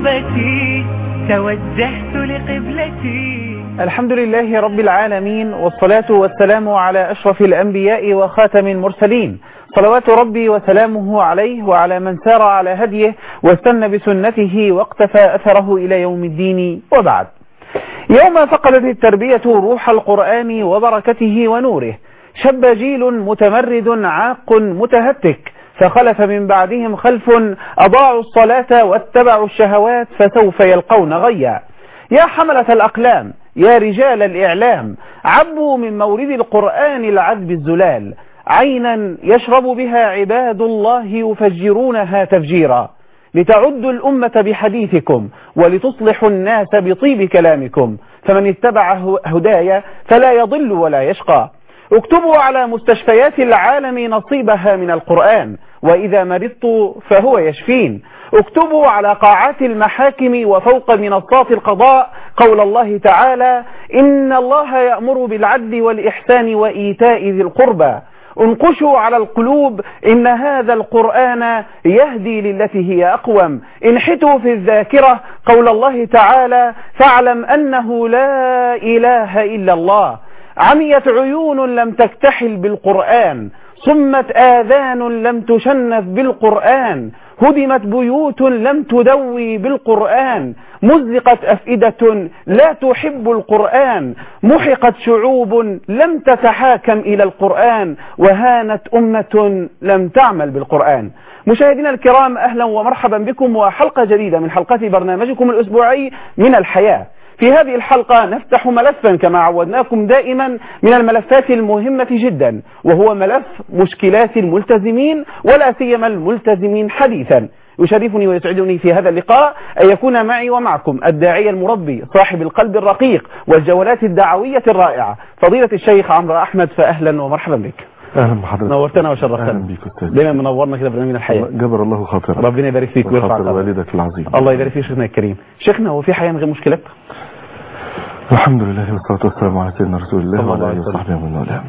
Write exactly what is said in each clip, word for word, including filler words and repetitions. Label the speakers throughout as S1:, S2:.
S1: رغبتي توجهت لقبلتي.
S2: الحمد لله رب العالمين، والصلاة والسلام على أشرف الأنبياء وخاتم المرسلين، صلوات ربي وسلامه عليه وعلى من سار على هديه واستنى بسنته واقتفى أثره إلى يوم الدين. وبعد، يوم فقدت التربية روح القرآن وبركته ونوره، شب جيل متمرد عاق متهتك، فخلف من بعدهم خلف أضاعوا الصلاة واتبعوا الشهوات فسوف يلقون غيا. يا حملة الأقلام، يا رجال الإعلام، عبوا من مورد القرآن العذب الزلال، عينا يشرب بها عباد الله يفجرونها تفجيرا، لتعدوا الأمة بحديثكم ولتصلحوا الناس بطيب كلامكم، فمن اتبع هدايا فلا يضل ولا يشقى. اكتبوا على مستشفيات العالم نصيبها من القرآن، وإذا مرضت فهو يشفين. اكتبوا على قاعات المحاكم وفوق منصات القضاء قول الله تعالى: إن الله يأمر بالعدل والإحسان وإيتاء ذي القربى. انقشوا على القلوب إن هذا القرآن يهدي للتي هي أقوم. انحتوا في الذاكرة قول الله تعالى: فاعلم أنه لا إله إلا الله. عميت عيون لم تكتحل بالقرآن، صمت آذان لم تشنف بالقرآن، هدمت بيوت لم تدوي بالقرآن، مزقت أفئدة لا تحب القرآن، محقت شعوب لم تتحاكم إلى القرآن، وهانت أمة لم تعمل بالقرآن. مشاهدينا الكرام، أهلا ومرحبا بكم وحلقة جديدة من حلقات برنامجكم الأسبوعي من الحياة. في هذه الحلقة نفتح ملفا كما عودناكم دائما من الملفات المهمة جدا، وهو ملف مشكلات الملتزمين ولا سيما الملتزمين حديثا. يشرفني ويسعدني في هذا اللقاء أن يكون معي ومعكم الداعية المربي صاحب القلب الرقيق والجولات الدعوية الرائعة فضيلة الشيخ عمرو أحمد، فأهلا ومرحبا بك.
S3: اهلا بحضرتك،
S2: نورتنا وشرفتنا.
S3: اهلا بيك استاذ،
S2: دايما منورنا كده برنامج الحياه.
S3: جبر الله خاطرك،
S2: ربنا يبارك فيك ويرفع
S3: قدرك والدك العظيم.
S2: الله يبارك فيك شيخنا الكريم. شيخنا، هو في حياه من غير مشكلات؟
S3: الحمد لله والصلاه والسلام على سيدنا رسول الله وعلى اله وصحبه ومن والاه.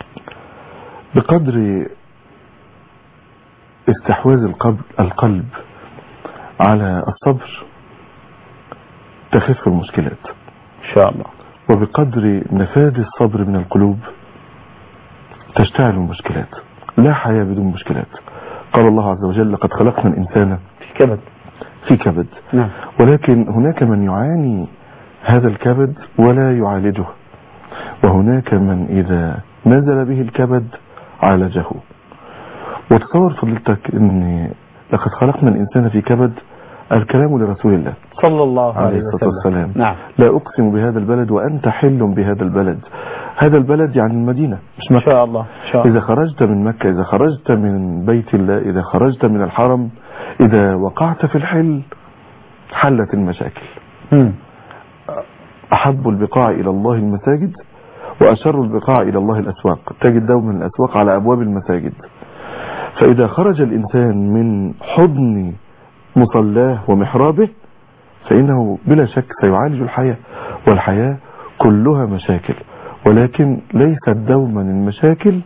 S3: بقدر استحواذ القلب القلب على الصبر تخف المشكلات
S2: ان شاء الله،
S3: وبقدر نفاذ الصبر من القلوب تشتعل المشكلات. لا حياة بدون مشكلات. قال الله عز وجل: لقد خلقنا الإنسان
S2: في كبد
S3: في كبد.
S2: نعم.
S3: ولكن هناك من يعاني هذا الكبد ولا يعالجه، وهناك من إذا نزل به الكبد عالجه. وتصور فضلتك أن لقد خلقنا الإنسان في كبد، الكلام لرسول الله
S2: صلى الله عليه
S3: وسلم.
S2: نعم.
S3: لا أقسم بهذا البلد وأنت حل بهذا البلد. هذا البلد يعني المدينة مش مكة.
S2: إن شاء الله. إن شاء الله.
S3: إذا خرجت من مكة، إذا خرجت من بيت الله، إذا خرجت من الحرم، إذا وقعت في الحل حلت المشاكل.
S2: م.
S3: أحب البقاع إلى الله المساجد، وأشر البقاع إلى الله الأسواق. تجد دوما الأسواق على أبواب المساجد. فإذا خرج الإنسان من حضن مصلاه ومحرابه فإنه بلا شك سيعالج الحياة، والحياة كلها مشاكل، ولكن ليست دوما المشاكل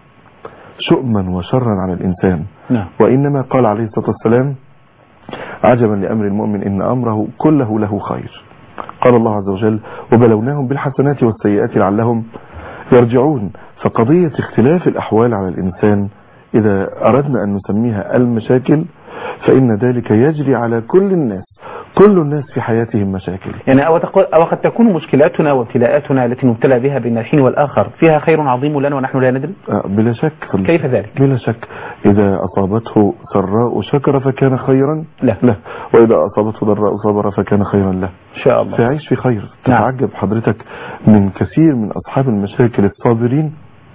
S3: شؤما وشرا على الإنسان.
S2: نعم.
S3: وإنما قال عليه الصلاة والسلام: عجبا لأمر المؤمن إن أمره كله له خير. قال الله عز وجل: وبلوناهم بالحسنات والسيئات لعلهم يرجعون. فقضية اختلاف الأحوال على الإنسان إذا أردنا أن نسميها المشاكل فإن ذلك يجري على كل الناس. كل الناس في حياتهم مشاكل.
S2: يعني أو, أو قد تكون مشكلاتنا وابتلاءاتنا التي نبتلى بها بين الحين والآخر فيها خير عظيم لنا ونحن لا ندري.
S3: بلا شك.
S2: كيف ذلك؟
S3: بلا شك. إذا أصابته سراء شكر فكان خيرا
S2: له،
S3: له. وإذا أصابته ضراء صبر فكان خيرا له.
S2: إن شاء الله.
S3: فيعيش في خير. تتعجب حضرتك من كثير من أصحاب المشاكل الصابرين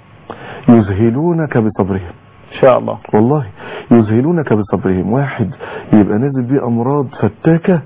S3: يذهلونك بصبرهم.
S2: إن شاء الله.
S3: والله يذهلونك بصبرهم. واحد يبقى نازل بيه أمراض فتاكة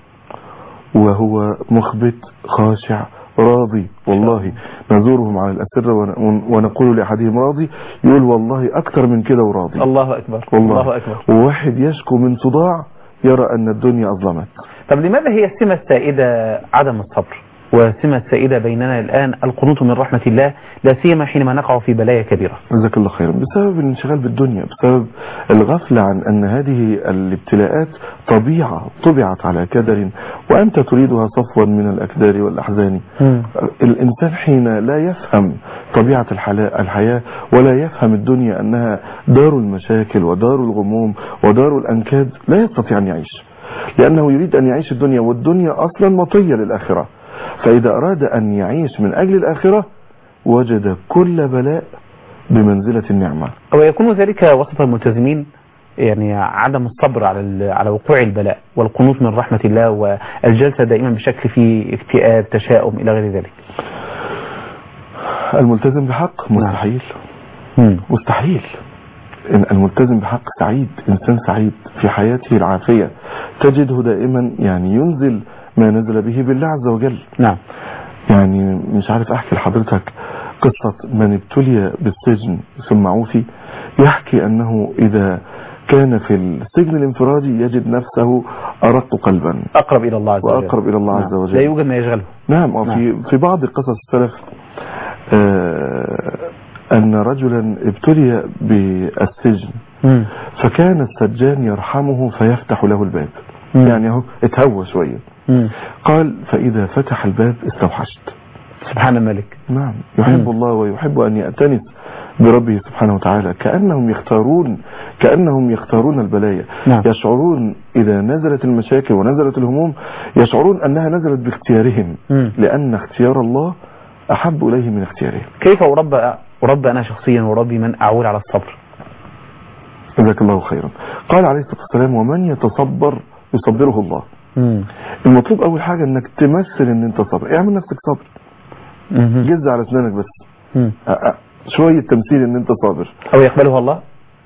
S3: وهو مخبت خاشع راضي. والله نزورهم على الأسرة ونقول لأحدهم راضي، يقول والله أكثر من كده وراضي.
S2: الله أكبر.
S3: والله.
S2: الله أكبر.
S3: وواحد يشكو من صداع يرى أن الدنيا أظلمت.
S2: طب لماذا هي السمة السائدة عدم الصبر؟ وسمة سائدة بيننا الآن القنوط من رحمة الله، لا سيما حينما نقع في بلايا كبيرة.
S3: جزاك الله خيرا. بسبب الانشغال بالدنيا، بسبب الغفلة عن أن هذه الابتلاءات طبيعة طبعت على كدر وأنت تريدها صفوا من الأكدار والأحزان. م. الإنسان حين لا يفهم طبيعة الحياة ولا يفهم الدنيا أنها دار المشاكل ودار الغموم ودار الأنكاد، لا يستطيع أن يعيش، لأنه يريد أن يعيش الدنيا، والدنيا أصلا مطية للآخرة. فإذا أراد أن يعيش من أجل الآخرة وجد كل بلاء بمنزلة النعمة.
S2: ويكون ذلك وسط الملتزمين يعني عدم الصبر على على وقوع البلاء والقنوط من رحمة الله والجلسة دائما بشكل فيه اكتئاب تشاؤم إلى غير ذلك.
S3: الملتزم بحق مستحيل.
S2: مم.
S3: مستحيل. الملتزم بحق سعيد، إنسان سعيد في حياته العافية، تجده دائما يعني ينزل ما نزل به بالله عز وجل.
S2: نعم.
S3: يعني مش عارف أحكي لحضرتك قصة من ابتلي بالسجن ثم عوفي، يحكي أنه إذا كان في السجن الانفرادي يجد نفسه أرق قلبا،
S2: أقرب إلى الله عز وجل،
S3: وأقرب إلى الله عز وجل.
S2: لا يوجد ما يشغله.
S3: نعم. نعم. في في بعض قصص السلف آه أن رجلا ابتلي بالسجن م. فكان السجان يرحمه فيفتح له الباب، م. يعني هو اتهوى شوية. م. قال فإذا فتح الباب استوحشت.
S2: سبحان الملك.
S3: نعم. يحب م. الله ويحب أن يأتنس بربه سبحانه وتعالى، كأنهم يختارون كأنهم يختارون البلايا. نعم. يشعرون إذا نزلت المشاكل ونزلت الهموم يشعرون أنها نزلت باختيارهم، م. لأن اختيار الله أحب إليه من اختيارهم.
S2: كيف أربى أربى أنا شخصيا وربي من أعول على الصبر؟
S3: جزاك الله خيرا. قال عليه الصلاة والسلام ومن يتصبر يصبره الله.
S2: مم.
S3: المطلوب أول حاجة أنك تمثل أن أنت صبر، اعمل نفسك صبر، جز على أسنانك بس، أه أه. شوية تمثيل أن أنت صابر،
S2: أو يقبلها الله،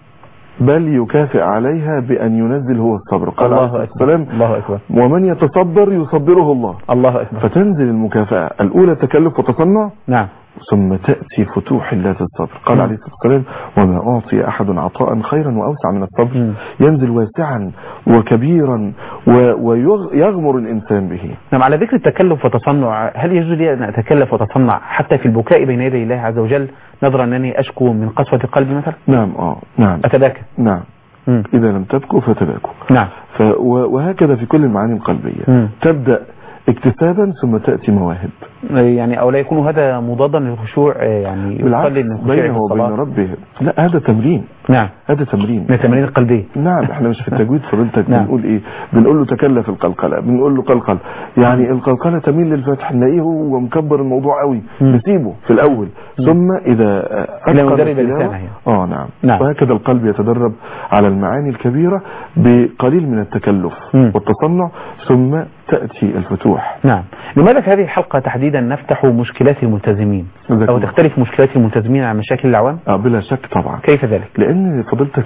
S3: بل يكافئ عليها بأن ينزل هو الصبر. قال
S2: الله
S3: عليه الصلاة والسلام
S2: الله أكبر
S3: ومن يتصبر يصبره الله.
S2: الله أكبر.
S3: فتنزل المكافأة الأولى تكلف وتصنع،
S2: نعم،
S3: ثم تأتي فتوح الله الصبر. قال م. عليه الصلاة والسلام وما أعطي أحد عطاء خيرا وأوسع من الصبر. م. ينزل واسعا وكبيرا ويغمر الإنسان به.
S2: نعم. على ذكر التكلف وتصنع، هل يجوز لي أن أتكلف وتصنع حتى في البكاء بين يدي الله عز وجل نظرا أنني أشكو من قسوة قلبي مثلا؟
S3: نعم. آه نعم.
S2: أتباكى.
S3: نعم. م. إذا لم تبكوا فتباكوا.
S2: نعم.
S3: ف وهكذا في كل المعاني القلبية. م. تبدأ اكتسابا ثم تأتي مواهب،
S2: يعني أو لا يكون هذا مضادا للخشوع، يعني
S3: يقلل بينه وبين ربه. لا، هذا تمرين.
S2: نعم،
S3: هذا تمرين
S2: من التمارين القلبية.
S3: نعم. احنا مش في التجويد فضلتك
S2: نعم.
S3: بنقول ايه؟ بنقول له تكلف القلقلة، بنقول له قلقل، يعني القلقلة تميل للفتح، نلاقيه هو مكبر الموضوع قوي، نسيبه في الاول، م. ثم اذا
S2: اتقن لسانه
S3: اه نعم.
S2: نعم.
S3: وهكذا القلب يتدرب على المعاني الكبيرة بقليل من التكلف م. والتصنع، ثم تأتي الفتوح.
S2: نعم. لماذا في هذه الحلقة تحديدا نفتح مشكلات الملتزمين، أو تختلف مشكلات الملتزمين عن مشاكل العوام؟
S3: آه بلا شك طبعا.
S2: كيف ذلك؟
S3: لأن فضيلتك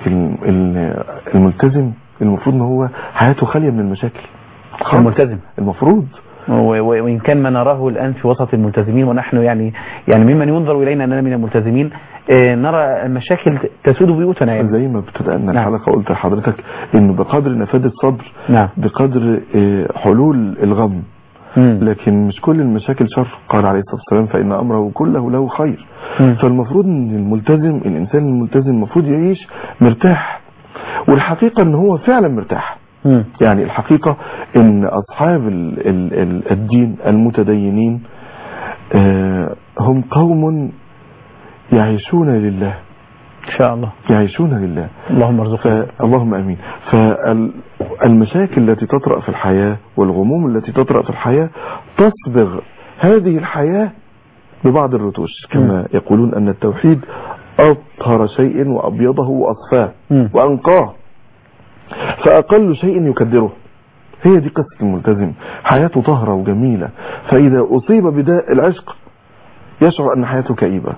S3: الملتزم المفروض ان هو حياته خالية من المشاكل.
S2: الملتزم
S3: المفروض،
S2: وإن كان ما نراه الآن في وسط الملتزمين، ونحن يعني يعني ممن ينظر إلينا أننا من الملتزمين، نرى المشاكل تسود بيوتنا. يعني
S3: زي ما ابتدأنا الحلقة قلت لحضرتك إنه بقدر نفاذ الصبر،
S2: نعم،
S3: بقدر حلول الغم. مم. لكن مش كل المشاكل شر. قال عليه الصلاة والسلام فإن أمره كله له خير. مم. فالمفروض ان الملتزم الإنسان الملتزم المفروض يعيش مرتاح، والحقيقة ان هو فعلا مرتاح. مم. يعني الحقيقة ان أصحاب ال ال ال الدين المتدينين آه هم قوم يعيشون لله
S2: إن شاء الله،
S3: يعيشون لله.
S2: اللهم ارزقنا.
S3: اللهم أمين. فالمشاكل التي تطرأ في الحياة والغموم التي تطرأ في الحياة تصبغ هذه الحياة ببعض الرتوش، كما م. يقولون أن التوحيد أطهر شيء وأبيضه وأصفاه م. وأنقاه، فأقل شيء يكدره. هي دي قصة الملتزم، حياته طهرة وجميلة، فإذا أصيب بداء العشق يشعر أن حياته كئيبة،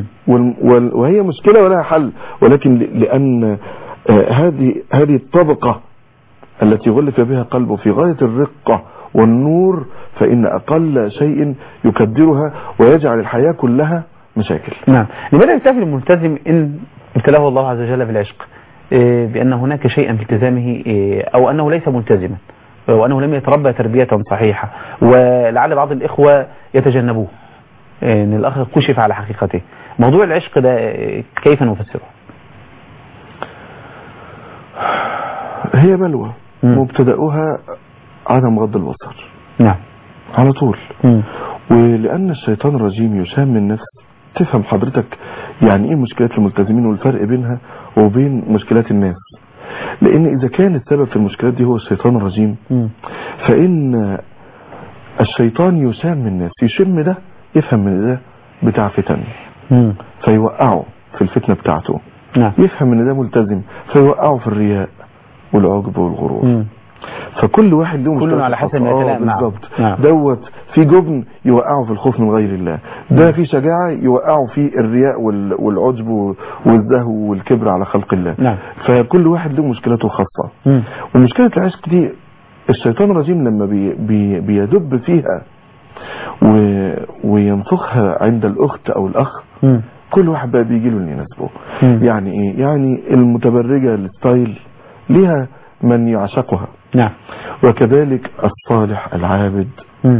S3: وهي مشكلة ولها حل، ولكن لأن هذه هذه الطبقة التي غلف بها قلبه في غاية الرقة والنور، فإن أقل شيء يكدرها ويجعل الحياة كلها مشاكل.
S2: نعم. لماذا يكتفي الملتزم إن ابتلاه الله عز وجل بالعشق بأن هناك شيئا في التزامه، أو أنه ليس ملتزما، وأنه لم يتربى تربية صحيحة، ولعل بعض الإخوة يتجنبوه إن الأخ كشف على حقيقته. موضوع العشق ده كيف نفسره؟
S3: هي بلوى مبتدأها عدم غض البصر.
S2: نعم
S3: على طول.
S2: مم.
S3: ولأن الشيطان الرجيم يسام النفس. تفهم حضرتك يعني ايه مشكلات الملتزمين والفرق بينها وبين مشكلات الناس. لأن إذا كان السبب في المشكلات دي هو الشيطان الرجيم م. فإن الشيطان يسام الناس، يشم ده يفهم من ده بتاع فتن م. فيوقعه في الفتنة بتاعته. نعم. يفهم ان ده ملتزم فيوقعه في الرياء والعجب والغرور. م. فكل واحد له
S2: كله على حسب ما يتلائم معه.
S3: بالظبط. نعم. دوت في جبن يوقعه في الخوف من غير الله، ده في شجاعة يوقعه في الرياء والعجب والزهو والكبر على خلق الله. نعم. فكل واحد له مشكلته الخاصة. م. ومشكلة العشق دي الشيطان الرجيم لما بي بي بيدب فيها وينفخها عند الأخت أو الأخ م. كل واحد بقى بيجي له اللي يناسبه. يعني ايه؟ يعني المتبرجة الستايل ليها من يعشقها. نعم. وكذلك الصالح العابد م.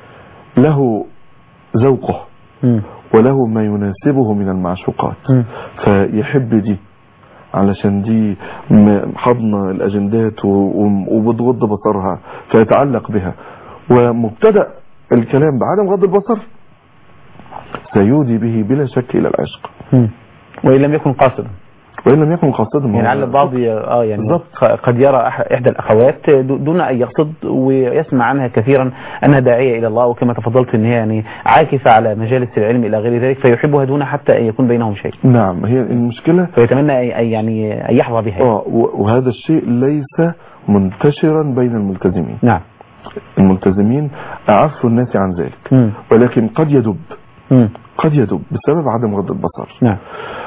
S3: له ذوقه م. وله ما يناسبه من المعشوقات م. فيحب دي علشان دي حضن الأجندات وبتغض بصرها فيتعلق بها. ومبتدأ الكلام بعدم غض البصر سيودي به بلا شك إلى العشق م.
S2: وإن لم يكن قاصدا
S3: وإن لم يكن قاصدا
S2: يعني على البعض اه يعني بالضبط. قد يرى إحدى الأخوات دون أن يقصد ويسمع عنها كثيرا أنها داعية إلى الله، وكما تفضلت أن هي يعني عاكفة على مجالس العلم إلى غير ذلك فيحبها دون حتى أن يكون بينهم شيء.
S3: نعم. هي المشكلة
S2: فيتمنى أن يعني أن يحظى بها.
S3: اه وهذا الشيء ليس منتشرا بين الملتزمين. نعم. الملتزمين أعف الناس عن ذلك م. ولكن قد يدب م. قد يدب بسبب عدم غض البصر. نعم.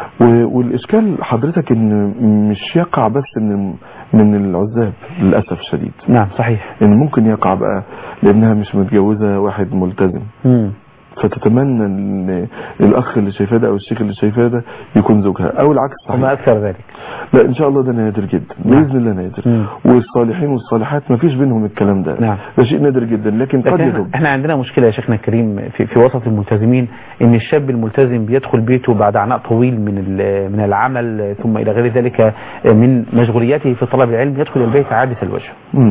S3: والإشكال حضرتك ان مش يقع بس من من العزاب للأسف الشديد.
S2: نعم صحيح.
S3: ان ممكن يقع بقى لانها مش متجوزة واحد ملتزم م. فتتمنى ان الاخ اللي شايفاه ده او الشيخ اللي شايفاه ده يكون زوجها او العكس صحيح.
S2: وما اكثر ذلك.
S3: لا ان شاء الله ده نادر جدا باذن الله نادر. م. والصالحين والصالحات ما فيش بينهم الكلام ده. نعم. ده شيء نادر جدا لكن قد يدب.
S2: احنا عندنا مشكله يا شيخنا الكريم في, في وسط الملتزمين ان الشاب الملتزم بيدخل بيته بعد عناء طويل من من العمل ثم الى غير ذلك من مشغولياته في طلب العلم يدخل البيت عابس الوجه.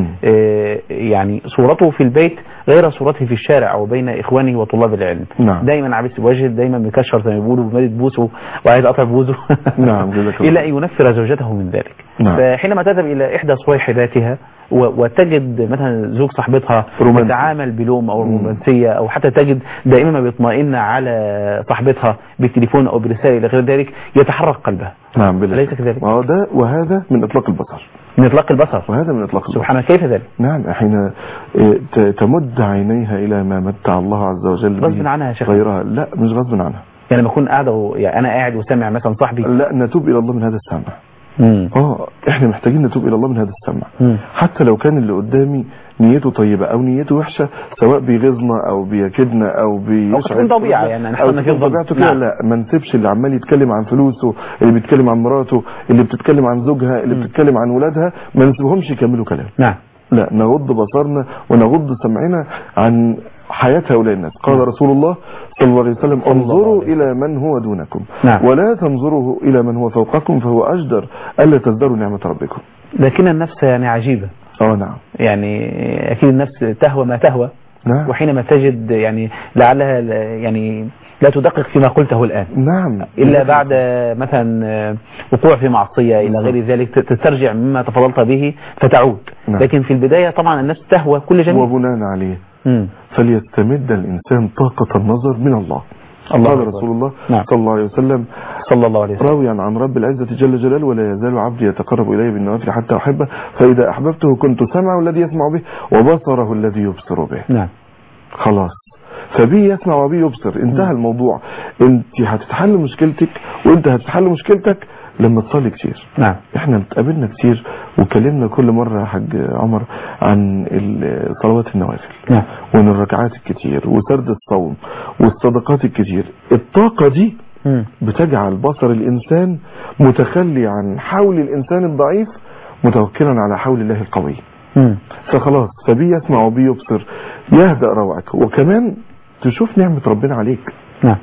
S2: اه يعني صورته في البيت غير صورته في الشارع او بين اخوانه وطلاب العلم. نعم. دايما عابس الوجه، دايما مكشر زي ما بيقولوا بمادة بوسه وعايز قطع بوزه. نعم. الى ان ينفر زوجته من ذلك. نعم. فحينما تذهب الى احدى صويحباتها وتجد مثلا زوج صاحبتها تتعامل بلوم او رومانسيه او حتى تجد دائما ما بيطمئن على صاحبتها بالتليفون او برسائل الى غير ذلك يتحرك قلبها.
S3: نعم بالله.
S2: أليس كذلك؟
S3: وهذا وهذا من اطلاق البصر.
S2: من اطلاق البصر.
S3: وهذا من اطلاق البصر.
S2: سبحانه كيف ذلك؟
S3: نعم. حين تمد عينيها الى ما متع الله عز وجل
S2: غصب عنها يا شيخ.
S3: غيرها. لا مش غصب عنها.
S2: يعني لما اكون قاعده يعني انا قاعد وسامع مثلا صاحبي.
S3: لا نتوب الى الله من هذا السمع. اه احنا محتاجين نتوب الى الله من هذا السمع. مم. حتى لو كان اللي قدامي نيته طيبة او نيته وحشة سواء بيغيظنا او بيكدنا او بيشعر
S2: او طبيعة يعني
S3: احنا في طبيعته كده. لا ما نسيبش اللي عمال يتكلم عن فلوسه، اللي بيتكلم عن مراته، اللي بتتكلم عن زوجها، اللي بتتكلم عن ولادها، ما نسيبهمش يكملوا كلام. نعم. لا نغض بصرنا ونغض سمعنا عن حياة هؤلاء الناس. قال نعم. رسول الله صلى الله عليه وسلم انظروا إلى من هو دونكم نعم. ولا تنظروا إلى من هو فوقكم فهو أجدر ألا تزدروا نعمة ربكم.
S2: لكن النفس يعني عجيبة.
S3: اه نعم.
S2: يعني أكيد النفس تهوى ما تهوى. نعم. وحينما تجد يعني لعلها يعني لا تدقق فيما قلته الآن.
S3: نعم.
S2: إلا بعد مثلا وقوع في معصية إلى غير ذلك تسترجع مما تفضلت به فتعود. نعم. لكن في البداية طبعا النفس تهوى كل جميل.
S3: وبناء عليه م. فليستمد الإنسان طاقة النظر من الله. الله قال رسول الله نعم. صلى الله عليه وسلم
S2: صلى الله عليه وسلم
S3: راويا عن رب العزة جل جلاله ولا يزال عبدي يتقرب إليه بالنوافل حتى أحبه فإذا أحببته كنت سمعه الذي يسمع به وبصره الذي يبصر به. نعم. خلاص فبي يسمع وبي يبصر انتهى م. الموضوع. انت هتتحل مشكلتك وانت هتتحل مشكلتك لما تصلي كتير. نعم. احنا اتقابلنا كتير وكلمنا كل مرة يا حاج عمر عن صلوات النوافل. نعم. وان الركعات الكتير وسرد الصوم والصدقات الكتير. الطاقة دي م. بتجعل بصر الانسان متخلي عن حول الانسان الضعيف متوكلا على حول الله القوي.
S2: مم.
S3: فخلاص فبي يسمع وبي يبصر يهدأ روعك. وكمان تشوف نعمة ربنا عليك.
S2: نعم.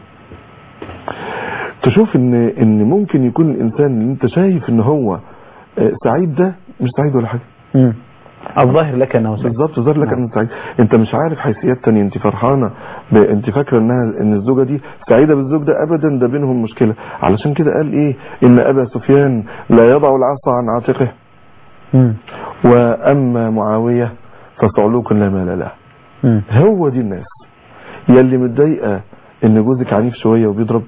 S3: تشوف ان ان ممكن يكون الانسان اللي انت شايف ان هو سعيد ده مش سعيد ولا حاجه.
S2: امم الظاهر لك انه سعيد.
S3: بالظبط ظاهر لك
S2: نعم.
S3: انه سعيد. انت مش عارف حيثيات تانية. انت فرحانه ب... انت فاكره انها ان الزوجه دي سعيده بالزوج ده، ابدا ده بينهم مشكله. علشان كده قال ايه؟ ان ابا سفيان لا يضع العصا عن عاتقه.
S2: امم
S3: واما معاويه فصعلوك لا مال له.
S2: امم
S3: هو دي الناس يلي متضايقه ان جوزك عنيف شويه وبيضرب.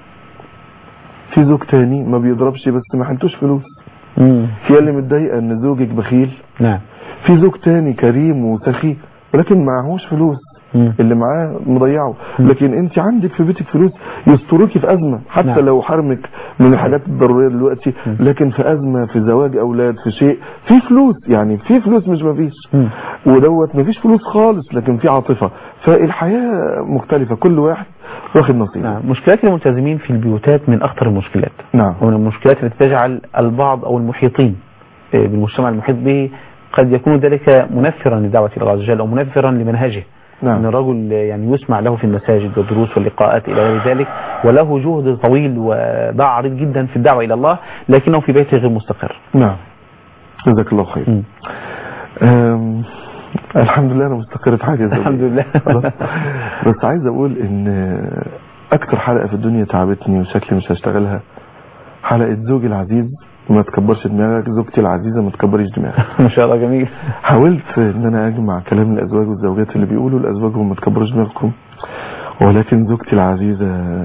S3: في زوج تاني ما بيضربش بس ما حلتوش فلوس.
S2: امم
S3: في اللي متضايقه ان زوجك بخيل.
S2: نعم.
S3: في زوج تاني كريم وسخي ولكن معهوش فلوس.
S2: مم.
S3: اللي معاه مضيعه.
S2: مم.
S3: لكن انت عندك في بيتك فلوس يستروكي في ازمه، حتى
S2: نعم.
S3: لو حرمك من الحاجات الضروريه دلوقتي،
S2: مم.
S3: لكن في ازمه، في زواج اولاد، في شيء، في فلوس. يعني في فلوس مش مفيش.
S2: مم.
S3: ودوت مفيش فلوس خالص لكن في عاطفه. فالحياه مختلفه، كل واحد واخد نصيب.
S2: نعم. مشكلات الملتزمين في البيوتات من اخطر المشكلات.
S3: نعم.
S2: ومن المشكلات التي تجعل البعض او المحيطين بالمجتمع المحيط به قد يكون ذلك منفرا لدعوة الله عز وجل او منفرا لمنهجه.
S3: نعم.
S2: ان الرجل يعني يسمع له في المساجد والدروس واللقاءات الى غير ذلك، وله جهد طويل وباع عريض جدا في الدعوة الى الله، لكنه في بيته غير مستقر.
S3: نعم. جزاك الله خير.
S2: م.
S3: أم... الحمد لله انا مستقر في حاجه زي
S2: الحمد لله.
S3: بس عايز اقول ان اكتر حلقه في الدنيا تعبتني وشكلي مش هشتغلها حلقه زوجي العزيز ما تكبرش دماغك، زوجتي العزيزه ما تكبريش دماغك.
S2: ما شاء الله جميل.
S3: حاولت ان انا اجمع كلام الازواج والزوجات اللي بيقولوا لازواجهم ما تكبروش دماغكم، ولكن زوجتي العزيزه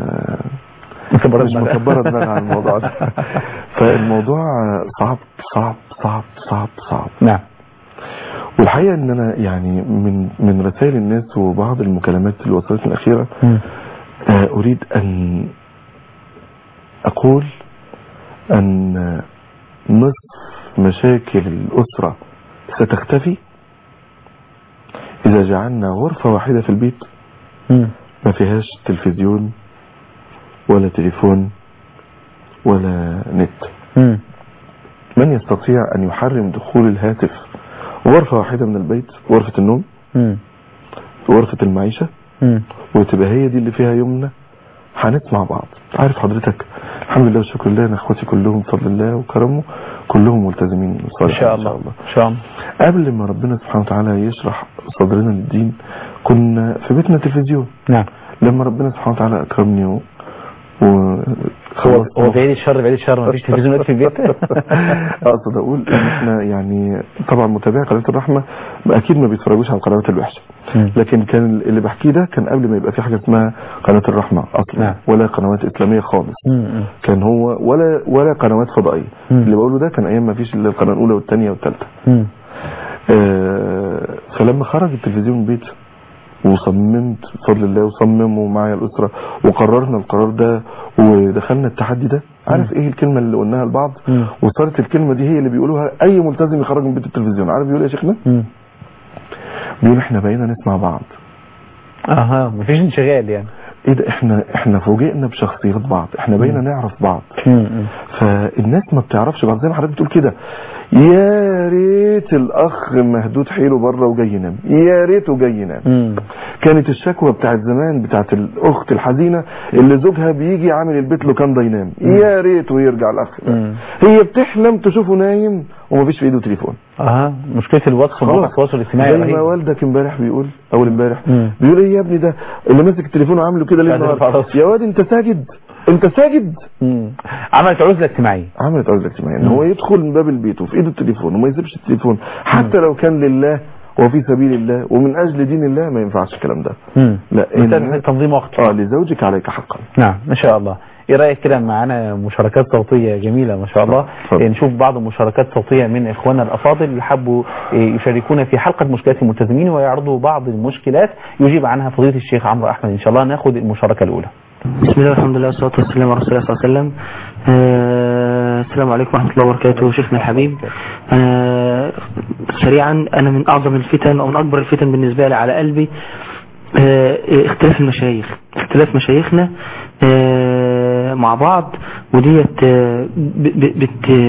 S2: مكبرة
S3: مش مكبره دماغها على الموضوع ده. فالموضوع صعب صعب صعب صعب صعب.
S2: نعم.
S3: والحقيقه ان انا يعني من من رسائل الناس وبعض المكالمات اللي وصلتني الاخيره اريد ان اقول ان نصف مشاكل الاسره ستختفي اذا جعلنا غرفه واحده في البيت ما فيهاش تلفزيون ولا تليفون ولا نت. من يستطيع ان يحرم دخول الهاتف غرفة واحدة من البيت، غرفة النوم
S2: مم.
S3: غرفة المعيشة،
S2: مم.
S3: وتبقى هي دي اللي فيها يومنا هنسمع بعض. عارف حضرتك الحمد لله والشكر لله، انا اخواتي كلهم بفضل الله وكرمه كلهم ملتزمين
S2: ان شاء الله. ان شاء الله.
S3: قبل ما ربنا سبحانه وتعالى يشرح صدرنا للدين كنا في بيتنا تلفزيون.
S2: نعم.
S3: لما ربنا سبحانه وتعالى اكرمني و... و...
S2: هو هو بعيد الشر بعيد الشر ما فيش تلفزيونات في البيت.
S3: اقصد اقول ان احنا يعني طبعا متابعي قناه الرحمه اكيد ما بيتفرجوش على القنوات الوحشه، لكن كان اللي بحكيه ده كان قبل ما يبقى في حاجه اسمها قناه الرحمه اصلا. نعم. ولا قنوات اسلاميه خالص. مم. كان هو ولا ولا قنوات فضائيه. مم. اللي بقوله ده كان ايام ما فيش الا القناه الاولى والثانيه والثالثه. آه فلما خرج التلفزيون من البيت وصممت بفضل الله وصمموا معايا الأسرة وقررنا القرار ده ودخلنا التحدي ده. عارف ايه الكلمة اللي قلناها لبعض وصارت الكلمة دي هي اللي بيقولوها اي ملتزم يخرج من بيت التلفزيون؟ عارف بيقول ايه يا شيخنا؟ بيقول احنا بقينا نسمع بعض.
S2: اها مفيش انشغال يعني.
S3: ايه ده؟ احنا احنا فوجئنا بشخصيات بعض، احنا بقينا نعرف بعض. فالناس ما بتعرفش بعض زي ما حضرتك بتقول كده. يا ريت الاخ مهدود حيله بره وجاي ينام، يا ريته جاي ينام. كانت الشكوى بتاعت زمان بتاعت الاخت الحزينه اللي زوجها بيجي عامل البيت له كان ده ينام، يا ريته يرجع الاخ. هي بتحلم تشوفه نايم ومفيش في ايده تليفون.
S2: اها مشكله الواتس ومواقع التواصل الاجتماعي.
S3: زي ما والدك امبارح بيقول اول امبارح بيقول ايه يا ابني ده اللي ماسك التليفون وعامله كده ليه النهارده؟ يا واد انت ساجد انت ساجد.
S2: مم. عملت عزله اجتماعيه.
S3: عملت عزله اجتماعيه ان هو يدخل من باب البيت وفي ايده التليفون وما يسيبش التليفون حتى مم. لو كان لله وفي سبيل الله ومن اجل دين الله ما ينفعش الكلام ده.
S2: مم.
S3: لا
S2: محتاج تنظيم وقت.
S3: اه لزوجك عليك حقا.
S2: نعم ما شاء الله. ايه رايك كده معانا مشاركات صوتيه جميله ما شاء الله. إيه نشوف بعض المشاركات الصوتيه من اخواننا الافاضل اللي حبوا يشاركونا في حلقه مشكلات الملتزمين ويعرضوا بعض المشكلات يجيب عنها فضيله الشيخ عمرو احمد. ان شاء الله ناخذ المشاركه الاولى.
S4: بسم الله والحمد لله والصلاه والسلام على رسول الله صلى الله عليه وسلم. آه السلام عليكم ورحمه الله وبركاته. شيخنا الحبيب، انا سريعا انا من اعظم الفتن او من اكبر الفتن بالنسبه لي على قلبي آه اختلاف المشايخ، اختلاف مشايخنا آه مع بعض، وديت آه بت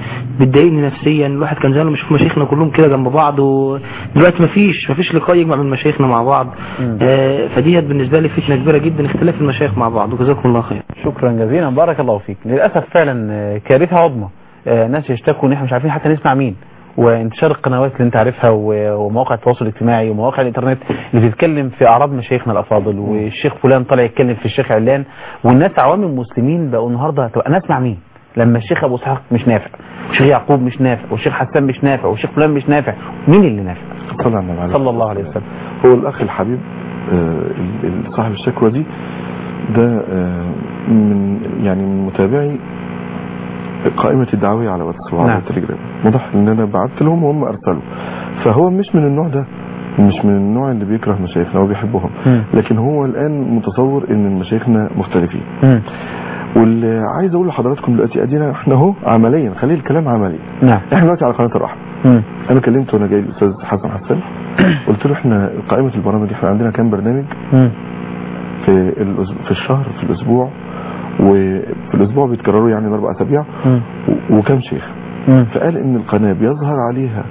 S4: بتضايقني نفسيا. الواحد كان زمان بيشوف مشايخنا كلهم كده جنب بعض، ودلوقتي مفيش مفيش لقاء يجمع من مشايخنا مع بعض. آه فديت بالنسبه لي فتنه كبيره جدا، اختلاف المشايخ مع بعض. وجزاكم الله خير.
S2: شكرا جزيلا، بارك الله فيك. للاسف فعلا كارثه عظمى، آه ناس يشتكوا ان احنا مش عارفين حتى نسمع مين، وانتشار القنوات اللي انت عارفها ومواقع التواصل الاجتماعي ومواقع الانترنت اللي بتتكلم في اعراض مشايخنا الافاضل، والشيخ فلان طالع يتكلم في الشيخ علان، والناس عوام المسلمين بقوا النهارده طب انا اسمع مين لما الشيخ ابو اسحاق مش نافع، والشيخ يعقوب مش نافع، والشيخ حسان مش نافع، والشيخ فلان مش نافع، مين اللي نافع؟ صلى الله عليه وسلم.
S3: هو الاخ الحبيب آه صاحب الشكوى دي ده آه من يعني من متابعي قائمة الدعوية على واتس وعلى التليجرام. واضح ان انا بعت لهم وهم ارسلوا، فهو مش من النوع ده، مش من النوع اللي بيكره مشايخنا وبيحبهم، لكن هو الان متصور ان مشايخنا مختلفين. واللي عايز اقول لحضراتكم دلوقتي ادينا احنا اهو عمليا، خلي الكلام عملي.
S2: نعم.
S3: احنا دلوقتي على قناة الرحمة. انا كلمت وانا جاي الاستاذ حسن حسان، قلت له احنا قائمة البرامج احنا عندنا كام برنامج في في الشهر، في الاسبوع، وفي الاسبوع بيتكرروا يعني الاربع اسابيع، وكم شيخ. مم. فقال ان القناة بيظهر عليها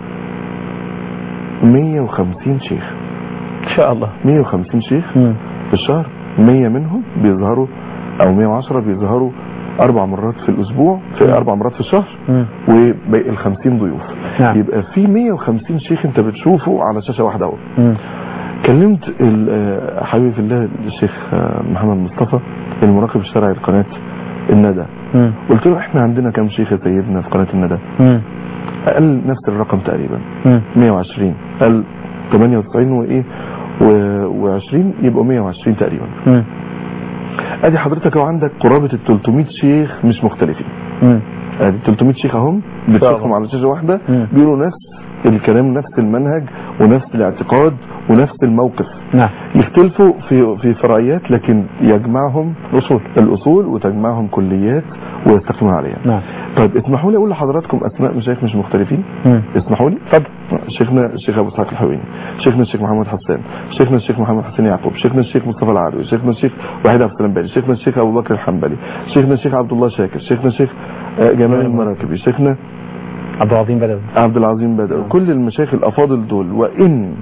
S3: مية وخمسين شيخ
S2: ان شاء الله،
S3: مية وخمسين شيخ
S2: مم.
S3: في الشهر. مية منهم بيظهروا او مية وعشرة بيظهروا اربع مرات في الاسبوع، في مم. اربع مرات في الشهر، وباقي الخمسين ضيوف. نعم. يبقى في مية وخمسين شيخ انت بتشوفه على شاشة واحدة اهو. كلمت حبيبي في الله الشيخ محمد مصطفى المراقب الشرعي لقناة الندى، قلت له احنا عندنا كم شيخ يا سيدنا في قناة الندى؟ مم. قال نفس الرقم تقريبا، مم. مية وعشرين. قال ثمانية وتسعين وايه وعشرين يبقوا مية وعشرين تقريبا. مم. ادي حضرتك لو عندك قرابة ال ثلاثمية شيخ مش مختلفين. مم. ادي ثلاثمية شيخ اهم بتشوفهم على شاشة واحدة، بيقولوا نفس الكلام، نفس المنهج ونفس الاعتقاد ونفس الموقف. نعم. يختلفوا في في فرعيات لكن يجمعهم الاصول الاصول وتجمعهم كليات ويستقيمون عليها. نعم. طيب اسمحوا لي اقول لحضراتكم اسماء مشايخ مش مختلفين. مم. اسمحوا لي. اتفضل. شيخنا الشيخ ابو اسحاق الحويني، شيخنا الشيخ محمد حسان، شيخنا الشيخ محمد حسين يعقوب، شيخنا الشيخ مصطفى العدوي، شيخنا الشيخ وحيد عبد السلام بالي، شيخنا الشيخ ابو بكر الحنبلي، شيخنا الشيخ عبد الله شاكر، شيخنا الشيخ جمال المراكبي، شيخنا
S2: عبد العظيم بدوي
S3: عبد العظيم بدوي. كل المشايخ الافاضل دول وان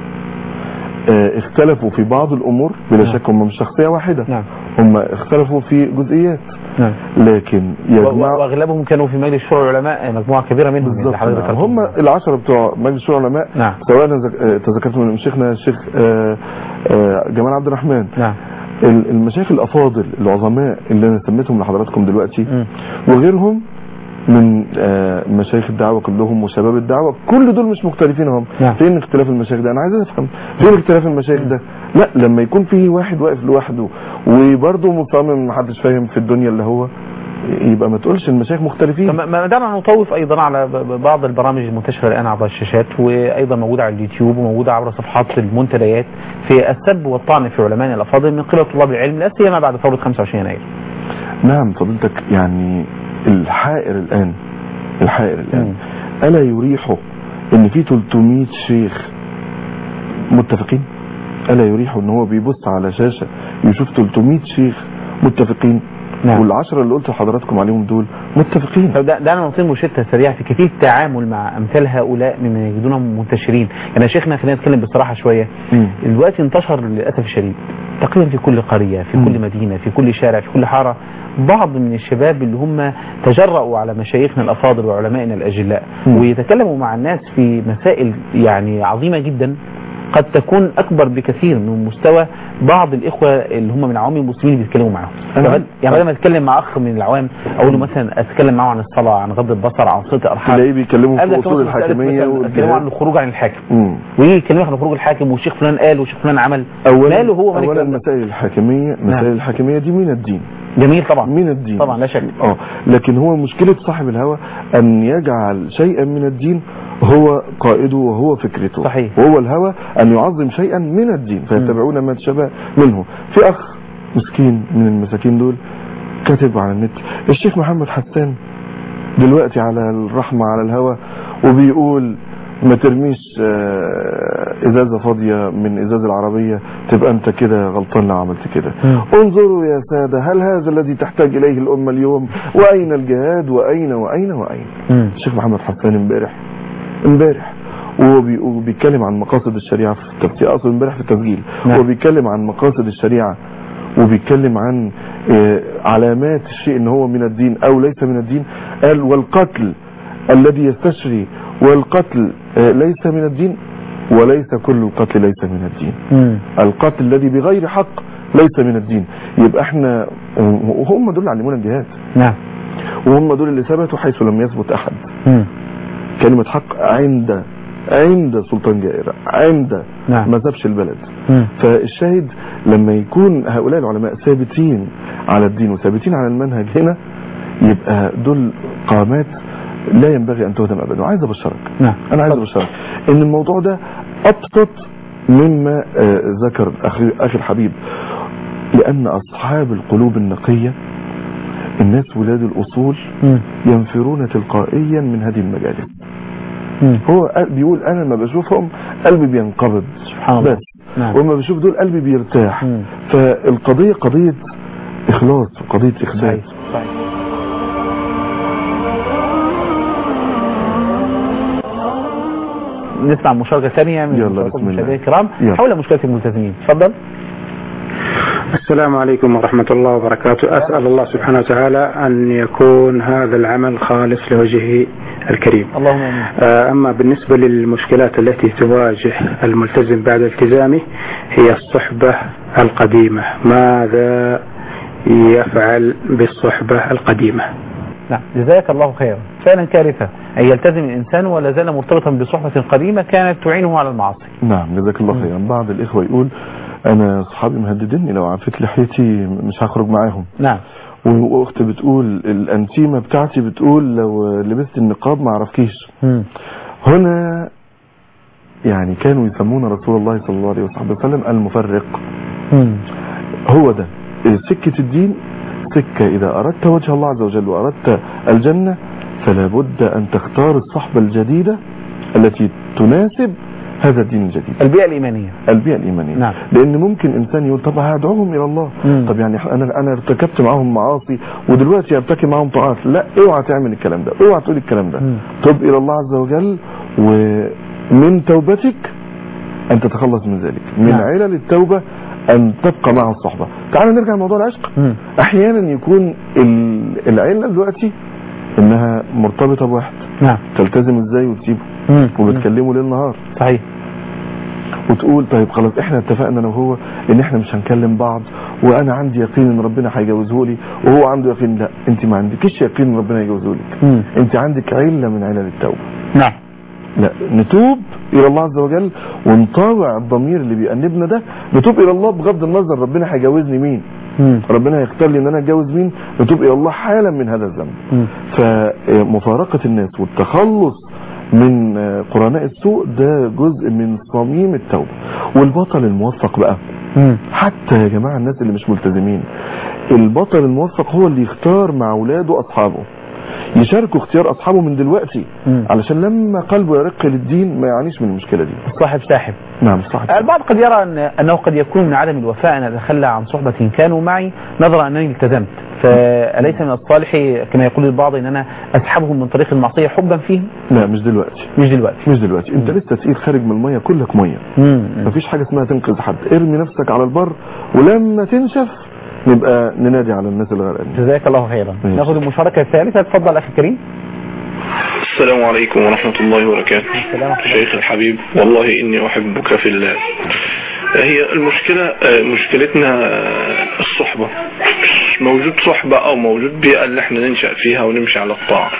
S3: اه اختلفوا في بعض الامور بلا نعم. شك هم مش شخصيه واحده. نعم. هم اختلفوا في جزئيات. نعم. لكن يجمع
S2: واغلبهم كانوا في مجلس شورى العلماء، مجموعه كبيره منهم اللي حضرتك
S3: نعم. هم العشره بتوع مجلس شورى العلماء. نعم. سواء تذكرت من شيخنا الشيخ اه اه جمال عبد الرحمن. نعم. المشايخ الافاضل العظماء اللي انا سميتهم لحضراتكم دلوقتي م. وغيرهم من مشايخ الدعوة كلهم وشباب الدعوة، كل دول مش مختلفين هم. نعم. فين اختلاف المشايخ ده؟ انا عايز افهم فين اختلاف المشايخ ده. لا لما يكون فيه واحد واقف لوحده وبرضه مصمم محدش فاهم في الدنيا اللي هو، يبقى ما تقولش المشايخ مختلفين.
S2: ما دعنا نطوف ايضا على بعض البرامج المنتشره الان عبر الشاشات، وايضا موجوده على اليوتيوب وموجوده عبر صفحات المنتديات في السب والطعن في علمائنا الافاضل من قبل طلاب العلم، لا سيما بعد ثوره خمسة وعشرين يناير.
S3: نعم فضيلتك، يعني الحائر الآن الحائر الآن م. ألا يريحه ان في ثلاثمية شيخ متفقين؟ ألا يريحه ان هو بيبص على شاشة يشوف ثلاثمية شيخ متفقين؟ نعم. والعشرة اللي قلت لحضراتكم عليهم دول متفقين.
S2: ده, ده انا نطيب مشتة سريعة في كيفية التعامل مع امثال هؤلاء ممن يجدونهم منتشرين. يعني يا شيخنا خلينا نتكلم بصراحة شوية. دلوقتي انتشر للأسف الشديد تقريبا في كل قرية، في م. كل مدينة، في كل شارع، في كل حارة، بعض من الشباب اللي هم تجرؤوا على مشايخنا الأفاضل وعلمائنا الأجلاء م. ويتكلموا مع الناس في مسائل يعني عظيمة جدا قد تكون أكبر بكثير من مستوى بعض الإخوة اللي هم من عوام المسلمين اللي بيتكلموا معهم. يعني لما أتكلم مع أخ من العوام أقول له مثلا أتكلم معه عن الصلاة، عن غض البصر، عن صلة الأرحام،
S3: تلاقيه بيكلموا في أصول الحاكمية،
S2: أتكلموا عن الخروج عن الحاكم، ويجي يكلموا عن خروج الحاكم والشيخ فلان قال والشيخ فلان عمل.
S3: ماله هو مالك؟ أولا مسائل الحاكمية، مسائل نعم. الحاكمية دي من الدين.
S2: جميل طبعا
S3: من الدين
S2: طبعا لا شك.
S3: اه لكن هو مشكلة صاحب الهوى أن يجعل شيئا من الدين هو قائده وهو فكرته.
S2: صحيح.
S3: وهو الهوى أن يعظم شيئا من الدين فيتبعون ما تشابه منه. في أخ مسكين من المساكين دول كاتب على النت الشيخ محمد حسان دلوقتي على الرحمة على الهوى وبيقول ما ترميش آه ازازة فاضية من ازاز العربية تبقى انت كده غلطان لو عملت كده. انظروا يا سادة، هل هذا الذي تحتاج اليه الامة اليوم؟ واين الجهاد؟ واين واين واين؟ الشيخ محمد حسان امبارح امبارح وهو بيتكلم عن مقاصد الشريعة في التفسير، اصلا امبارح في التسجيل هو بيتكلم عن مقاصد الشريعة وبيتكلم عن علامات الشيء ان هو من الدين او ليس من الدين. قال والقتل الذي يستشري والقتل ليس من الدين، وليس كل القتل ليس من الدين. م. القتل الذي بغير حق ليس من الدين. يبقى احنا وهم دول اللي علمونا الجهاد. نعم. وهم دول اللي ثبتوا حيث لم يثبت احد. م. كلمة حق عند عند سلطان جائر، عند نعم. ما ذبش البلد. م. فالشاهد لما يكون هؤلاء العلماء ثابتين على الدين وثابتين على المنهج هنا، يبقى دول قامات لا ينبغي ان تهدم ابدا. وعايز ابشرك نعم. انا عايز ابشرك ان الموضوع ده ابسط مما آه ذكر اخي اخي الحبيب، لان اصحاب القلوب النقية الناس ولاد الاصول م. ينفرون تلقائيا من هذه المجالس. م. هو بيقول انا لما بشوفهم قلبي بينقبض بس نعم. وما بشوف دول قلبي بيرتاح. م. فالقضية قضية اخلاص وقضية اخلاص.
S2: نسمع مشاركة ثانية من المشاهدين الكرام حول مشكلة الملتزمين. تفضل.
S5: السلام عليكم ورحمة الله وبركاته. أسأل الله سبحانه وتعالى أن يكون هذا العمل خالص لوجهه الكريم.
S2: اللهم آمين.
S5: أما بالنسبة للمشكلات التي تواجه الملتزم بعد التزامه هي الصحبة القديمة. ماذا يفعل بالصحبة القديمة؟
S2: نعم جزاك الله خيرا. فعلا كارثة أن يلتزم الإنسان ولا زال مرتبطا بصحبة قديمة كانت تعينه على المعاصي.
S3: نعم جزاك الله خيرا. بعض الإخوة يقول أنا صحابي مهددني لو عفت لحيتي مش هخرج معاهم.
S2: نعم.
S3: واختي بتقول الأنتيمة بتاعتي بتقول لو لبست النقاب ما عرفكيش. م. هنا يعني كانوا يسمون رسول الله صلى الله عليه وسلم المفرق. م. هو ده سكة الدين، سكة إذا أردت وجه الله عز وجل وأردت الجنة فلا بد أن تختار الصحبة الجديدة التي تناسب هذا الدين الجديد.
S2: البيئة الإيمانية.
S3: البيئة الإيمانية.
S2: نعم.
S3: لأن ممكن إنسان يقول طب هادعوهم إلى الله. مم. طب يعني أنا أنا ارتكبت معهم معاصي ودلوقتي ارتكب معهم طاعات. لا اوعى تعمل الكلام ده، اوعى تقول الكلام ده. مم. تب إلى الله عز وجل ومن توبتك أن تتخلص من ذلك. من نعم. علل التوبة أن تبقى معه الصحبة. تعالوا نرجع لموضوع العشق. مم. أحيانا يكون العلة دلوقتي إنها مرتبطة بواحد. نعم. تلتزم إزاي وتسيبه وبتكلمه ليل نهار.
S2: صحيح.
S3: وتقول طيب خلاص احنا اتفقنا انا وهو ان احنا مش هنكلم بعض وانا عندي يقين ان ربنا هيجوزه لي وهو عنده يقين. لا انت ما عندكيش يقين ان ربنا يجوزه لك. انت عندك علة من علل التوبة.
S2: نعم.
S3: لا نتوب الى الله عز وجل ونطاوع الضمير اللي بيأنبنا ده. نتوب الى الله بغض النظر ربنا هيجوزني مين، مم. ربنا هيختار لي ان انا اتجوز مين. نتوب الى الله حالا من هذا الذنب. فمفارقة الناس والتخلص من قرناء السوء ده جزء من صميم التوبة. والبطل الموفق بقى مم. حتى يا جماعة الناس اللي مش ملتزمين، البطل الموفق هو اللي يختار مع اولاده اصحابه، يشاركوا اختيار اصحابه من دلوقتي مم. علشان لما قلبه يرق للدين ما يعانيش من المشكلة دي.
S2: صاحب ساحب.
S3: نعم صاحب.
S2: البعض قد يرى أن أنه قد يكون من عدم الوفاء أن أتخلى عن صحبة كانوا معي نظرا أنني التزمت، فأليس من الصالح كما يقول البعض أن أنا أسحبهم من طريق المعصية حبا فيهم؟
S3: لا مش دلوقتي.
S2: مش دلوقتي.
S3: مش دلوقتي. انت لسه تقيل خارج من المية، كلك مية. مفيش حاجة اسمها تنقذ حد. ارمي نفسك على البر ولما تنشف نبقى ننادي على الناس اللي غرقانين.
S2: جزاك الله خيرا. ناخذ المشاركة الثالثة. تفضل أخي كريم.
S6: السلام عليكم ورحمة الله وبركاته. شيخ الحبيب والله إني أحبك في الله. هي المشكلة مشكلتنا الصحبة، موجود صحبة أو موجود بيئة اللي احنا ننشأ فيها ونمشي على الطاعة.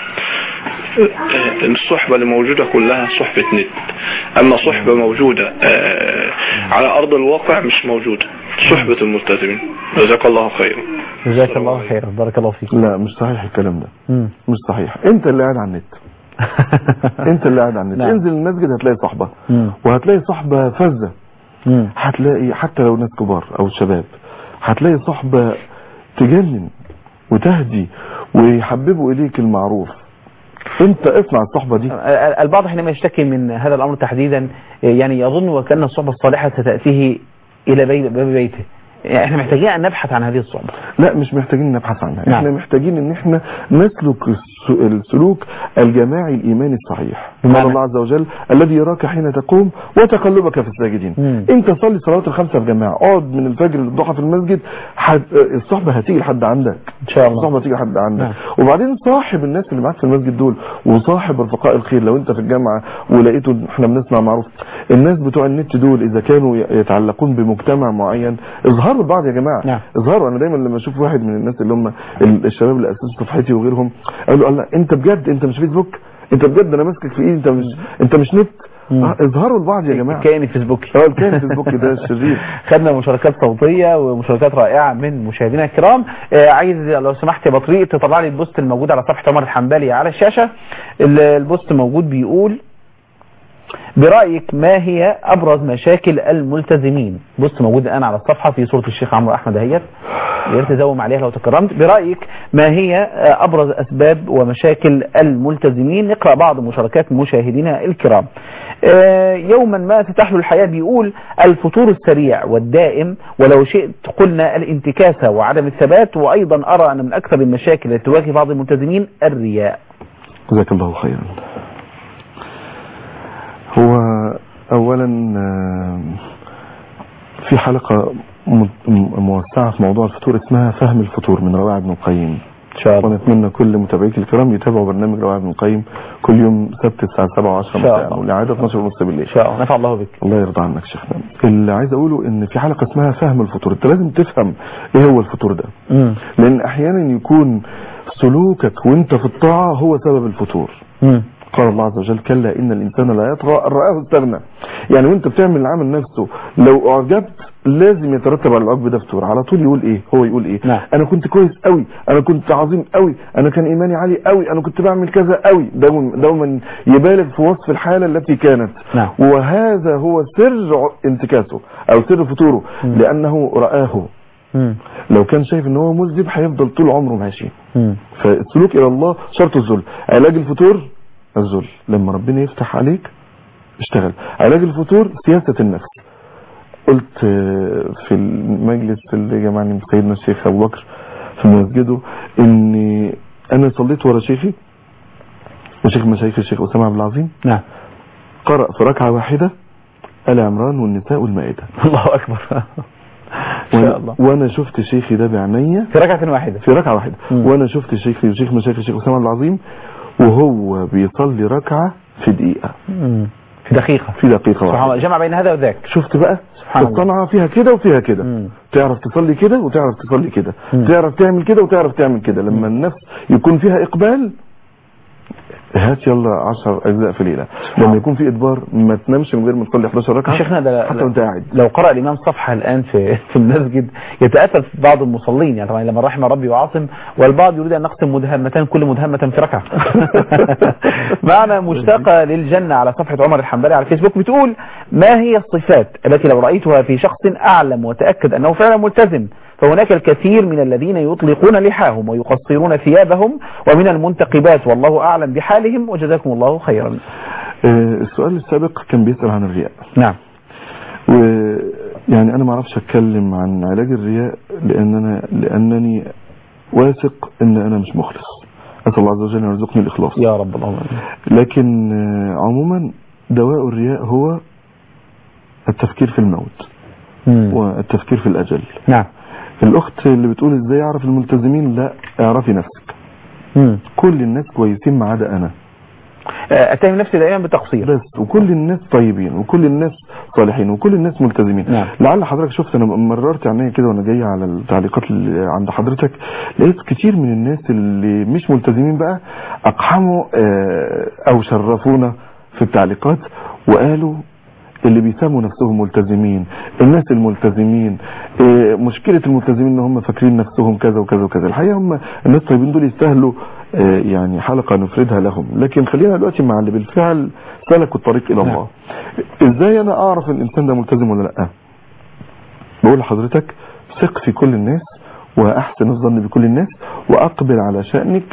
S6: الصحبة اللي موجودة كلها صحبة نت، أما صحبة موجودة على أرض الواقع مش موجودة، صحبة الملتزمين. جزاك الله خيرا.
S2: جزاك الله خيرا. بارك الله فيك.
S3: لا مش صحيح الكلام ده. مم. مش صحيح. انت اللي قاعد على النت. انت اللي قاعد على النت. انزل المسجد هتلاقي صحبة مم. وهتلاقي صحبة فزة. مم. هتلاقي حتى لو ناس كبار او شباب هتلاقي صحبة تجنن وتهدي ويحببوا اليك المعروف. انت اصنع الصحبة دي.
S2: البعض حينما يشتكي من هذا الامر تحديدا يعني يظن وكأن الصحبة الصالحة ستأتيه الى باب بيته. يعني احنا محتاجين ان نبحث عن هذه الصحبة.
S3: لا مش محتاجين نبحث عنها.
S2: نعم.
S3: احنا محتاجين ان احنا نسلك السلوك الجماعي الايماني الصحيح. قال الله عز وجل الذي يراك حين تقوم وتقلبك في الساجدين.
S2: مم.
S3: انت صلي صلاه الخمسه في جماعه، اقعد من الفجر للضحى في المسجد، حد الصحبه هتيجي لحد عندك
S2: ان شاء الله.
S3: الصحبه هتيجي لحد عندك.
S2: نعم.
S3: وبعدين صاحب الناس اللي معاك في المسجد دول، وصاحب رفقاء الخير. لو انت في الجامعه ولقيته احنا بنسمع معروف الناس بتوع النت دول اذا كانوا يتعلقون بمجتمع معين اظهروا لبعض يا جماعه.
S2: نعم.
S3: اظهروا. انا دايما لما اشوف واحد من الناس اللي هم الشباب اللي اسسوا صفحتي وغيرهم اقول له الله انت بجد انت مش فيسبوك، انت بجد انا ماسكك في ايدي، انت مش انت مش نت. اه اظهروا لبعض يا جماعه.
S2: كائن فيسبوكي.
S3: اه الكائن الفيسبوكي ده الشرير.
S2: خدنا مشاركات صوتيه ومشاركات رائعه من مشاهدينا الكرام. آه عايز لو سمحت يا بطريق تطلع لي البوست الموجود على صفحه عمر الحنبلي على الشاشه. البوست موجود بيقول برأيك ما هي أبرز مشاكل الملتزمين؟ بص موجود الآن على الصفحة في صورة الشيخ عمرو أحمد اهيت، يا ريت تزوم عليها لو تكرمت. برأيك ما هي أبرز أسباب ومشاكل الملتزمين؟ نقرأ بعض مشاركات مشاهدينا الكرام. يوما ما تتحلو الحياة بيقول الفطور السريع والدائم، ولو شئت قلنا الانتكاسة وعدم الثبات، وأيضا أرى أن من أكثر المشاكل التي تواجه بعض الملتزمين الرياء.
S3: جزاك الله خيرا. هو اولا في حلقة موسعة في موضوع الفطور اسمها فهم الفطور من روائع ابن القيم ان شاء الله، ونتمنى كل متابعيك الكرام يتابعوا برنامج روائع ابن القيم كل يوم سبت الساعة سبعة وعشرة مساء والإعادة اثناشر ونص بالليل ان
S2: شاء الله. نفع الله بك.
S3: الله يرضى عنك شيخنا. اللي عايز اقوله ان في حلقة اسمها فهم الفطور. انت لازم تفهم ايه هو الفطور ده. م. لان احيانا يكون سلوكك وانت في الطاعة هو سبب الفطور. م. قال الله عز وجل كلا إن الإنسان لا يطغى أن رآه استغنى. يعني وانت بتعمل العمل نفسه لو أعجبت لازم يترتب على العجب ده فطور. على طول يقول إيه هو يقول إيه نعم. أنا كنت كويس قوي، أنا كنت عظيم قوي، أنا كان إيماني عالي قوي، أنا كنت بعمل كذا قوي. دوما دوما يبالغ في وصف الحالة التي كانت نعم. وهذا هو سر انتكاسه أو سر فطوره م. لأنه رآه. م. لو كان شايف ان هو مذنب هيفضل طول عمره ماشي. م. فالسلوك إلى الله شرط الذل. علاج الفطور الذل. لما ربنا يفتح عليك اشتغل. علاج الفطور سياسة النفس. قلت في المجلس اللي جمعني سيدنا الشيخ ابو بكر في مسجده اني انا صليت ورا شيخي وشيخ مشايخ الشيخ اسامه عبد العظيم نعم قرأ في ركعة واحدة آل عمران والنساء والمائدة.
S2: الله اكبر.
S3: وانا, وانا شفت شيخي ده بعينيا
S2: في ركعة واحدة
S3: في ركعة واحدة م. وانا شفت شيخي وشيخ مشايخ الشيخ اسامه عبد العظيم وهو بيصلي ركعة في دقيقة
S2: مم. في دقيقة
S3: في دقيقة
S2: سبحان الله. جمع بين هذا وذاك.
S3: شفت بقى الصنعة فيها كده وفيها كده. مم. تعرف تصلي كده وتعرف تصلي كده. مم. تعرف تعمل كده وتعرف تعمل كده. لما النفس يكون فيها إقبال هات يلا عشر أجزاء في ليلة. لما يكون في إدبار ما تنامش من غير ما تصلي احداشر ركعة
S2: شيخنا ده
S3: حتى وانت قاعد.
S2: لو قرأ الإمام صفحة الآن في في المسجد يتأثر بعض المصلين. يعني طبعا لما رحم ربي وعاصم والبعض يريد أن نقسم مدهمتان كل مدهمة في ركعة. معنا مشتاقة للجنة على صفحة عمر الحنبلي على الفيسبوك بتقول ما هي الصفات التي لو رأيتها في شخص أعلم وتأكد أنه فعلا ملتزم فهناك الكثير من الذين يطلقون لحاهم ويقصرون ثيابهم ومن المنتقبات والله أعلم بحالهم وجزاكم الله خيرا.
S3: السؤال السابق كان بيسأل عن الرياء.
S2: نعم.
S3: ويعني أنا ما اعرفش أتكلم عن علاج الرياء لأن أنا لأنني واثق أن أنا مش مخلص. أسأل الله عز وجل يرزقني الإخلاص
S2: يا رب اللهم.
S3: لكن عموما دواء الرياء هو التفكير في الموت مم. والتفكير في الأجل.
S2: نعم.
S3: الأخت اللي بتقول إزاي أعرف الملتزمين، لا اعرفي نفسك. مم. كل الناس كويسين ما عدا أنا.
S2: أتهم نفسي دائما بتقصير
S3: بس وكل الناس طيبين وكل الناس صالحين وكل الناس ملتزمين.
S2: نعم.
S3: لعل حضرتك شفت أنا مررت عينيا كده وأنا جاي على التعليقات اللي عند حضرتك لقيت كتير من الناس اللي مش ملتزمين بقى أقحموا أو شرفونا في التعليقات وقالوا اللي بيسموا نفسهم ملتزمين الناس الملتزمين إيه مشكلة الملتزمين ان هم فاكرين نفسهم كذا وكذا وكذا. الحقيقة هم الناس الطيبين دول يستاهلوا إيه يعني حلقة نفردها لهم. لكن خلينا دلوقتي مع اللي بالفعل سلكوا الطريق الى الله. ازاي انا اعرف الانسان ده ملتزم ولا لا؟ بقول لحضرتك ثق في كل الناس واحسن الظن بكل الناس واقبل على شأنك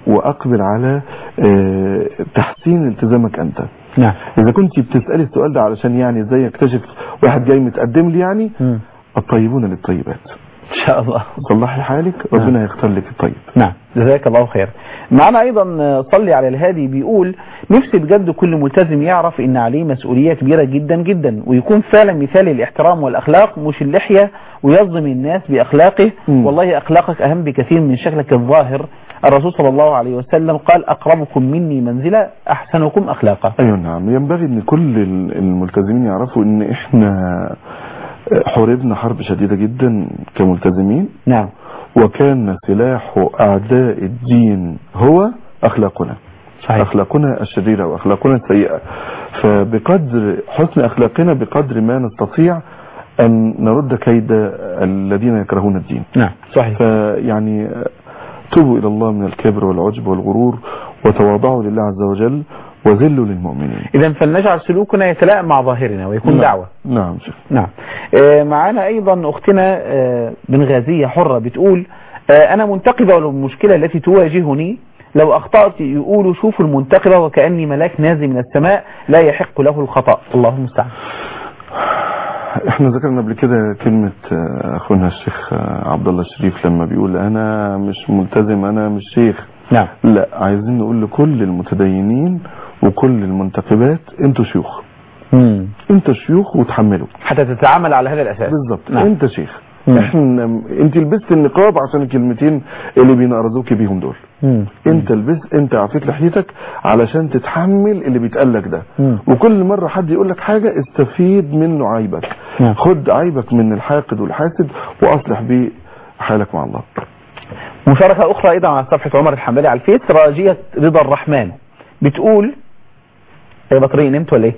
S3: واقبل على آه، تحسين التزامك انت.
S2: نعم.
S3: اذا كنت بتسالي السؤال ده علشان يعني ازاي اكتشف واحد جاي متقدم لي يعني،
S2: م.
S3: الطيبون للطيبات
S2: ان شاء الله.
S3: صلحي حالك ربنا هيختار لك الطيب.
S2: نعم جزاك الله خير. معنا ايضا صلي على الهادي بيقول نفسي بجد كل ملتزم يعرف ان عليه مسؤولية كبيرة جدا جدا، ويكون فعلا مثال الاحترام والاخلاق مش اللحية، ويظلم الناس باخلاقه.
S3: م.
S2: والله اخلاقك اهم بكثير من شكلك الظاهر. الرسول صلى الله عليه وسلم قال اقربكم مني منزلة احسنكم اخلاقا.
S3: ايوه نعم، ينبغي ان كل الملتزمين يعرفوا ان احنا حاربنا حرب شديدة جدا كملتزمين.
S2: نعم.
S3: وكان سلاح اعداء الدين هو اخلاقنا. صحيح. اخلاقنا الشريرة واخلاقنا السيئة، فبقدر حسن اخلاقنا بقدر ما نستطيع ان نرد كيد الذين يكرهون الدين.
S2: نعم صحيح.
S3: فيعني توبوا الى الله من الكبر والعجب والغرور، وتواضعوا لله عز وجل، وذلوا للمؤمنين.
S2: اذا فلنجعل سلوكنا يتلائم مع ظاهرنا ويكون
S3: نعم.
S2: دعوة.
S3: نعم شيخ.
S2: نعم. آه معانا ايضا اختنا آه بن غازية حرة بتقول آه انا منتقبة، والمشكلة التي تواجهني لو اخطأت يقولوا شوفوا المنتقبة وكأني ملاك نازل من السماء لا يحق له الخطأ. اللهم المستعان.
S3: احنا ذكرنا قبل كده كلمة اخونا الشيخ عبد الله الشريف لما بيقول انا مش ملتزم انا مش شيخ.
S2: نعم.
S3: لا، عايزين نقول لكل المتدينين وكل المنتقبات انتوا شيوخ.
S2: مم.
S3: انت شيوخ وتحملوا
S2: حتى تتعامل على هذا الاساس.
S3: بالظبط.
S2: نعم.
S3: انت شيخ.
S2: مم.
S3: احنا انت لبست النقاب عشان الكلمتين اللي بينقرضوك بيهم دول.
S2: مم.
S3: انت لبست، انت عفيت لحيتك علشان تتحمل اللي بيتقالك ده.
S2: مم.
S3: وكل مرة حد يقول لك حاجة استفيد منه عيبك.
S2: نعم.
S3: خد عيبك من الحاقد والحاسد واصلح بيه حالك مع الله.
S2: مشاركة اخرى ايضا على صفحة عمر الحنبلي على الفيس، راجية رضا الرحمن بتقول يا بطريق نمت ولا ايه؟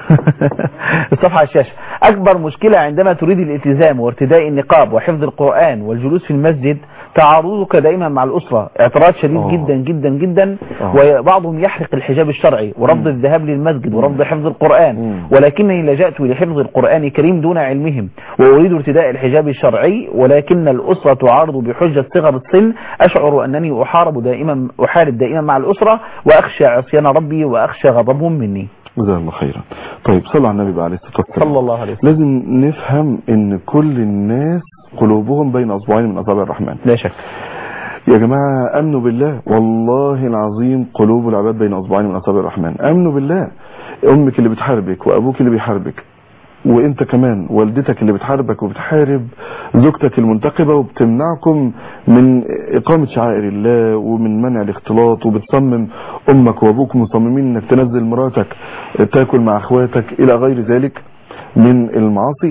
S2: الصفحة على الشاشة. اكبر مشكلة عندما تريد الالتزام وارتداء النقاب وحفظ القرآن والجلوس في المسجد تعارضك دائما مع الاسرة، اعتراض شديد أوه. جدا جدا جدا. أوه. وبعضهم يحرق الحجاب الشرعي ورفض مم. الذهاب للمسجد ورفض حفظ القرآن. مم. ولكنني لجأت لحفظ القرآن الكريم دون علمهم، واريد ارتداء الحجاب الشرعي ولكن الاسرة تعارض بحجة صغر السن. اشعر انني احارب دائما احارب دائما مع الاسرة، واخشى عصيان ربي واخشى غضبهم مني.
S3: جزاه الله خيرا. طيب صلى على النبي عليه الصلاة والسلام.
S2: صلى الله عليه وسلم.
S3: لازم نفهم ان كل الناس قلوبهم بين اصبعين من اصابع الرحمن.
S2: لا شك
S3: يا جماعة، امنوا بالله، والله العظيم قلوب العباد بين اصبعين من اصابع الرحمن. امنوا بالله. امك اللي بتحاربك وابوك اللي بيحاربك وانت كمان والدتك اللي بتحاربك وبتحارب زوجتك المنتقبة وبتمنعكم من اقامة شعائر الله ومن منع الاختلاط، وبتصمم امك وابوك مصممين انك تنزل مراتك تاكل مع اخواتك الى غير ذلك من المعاصي.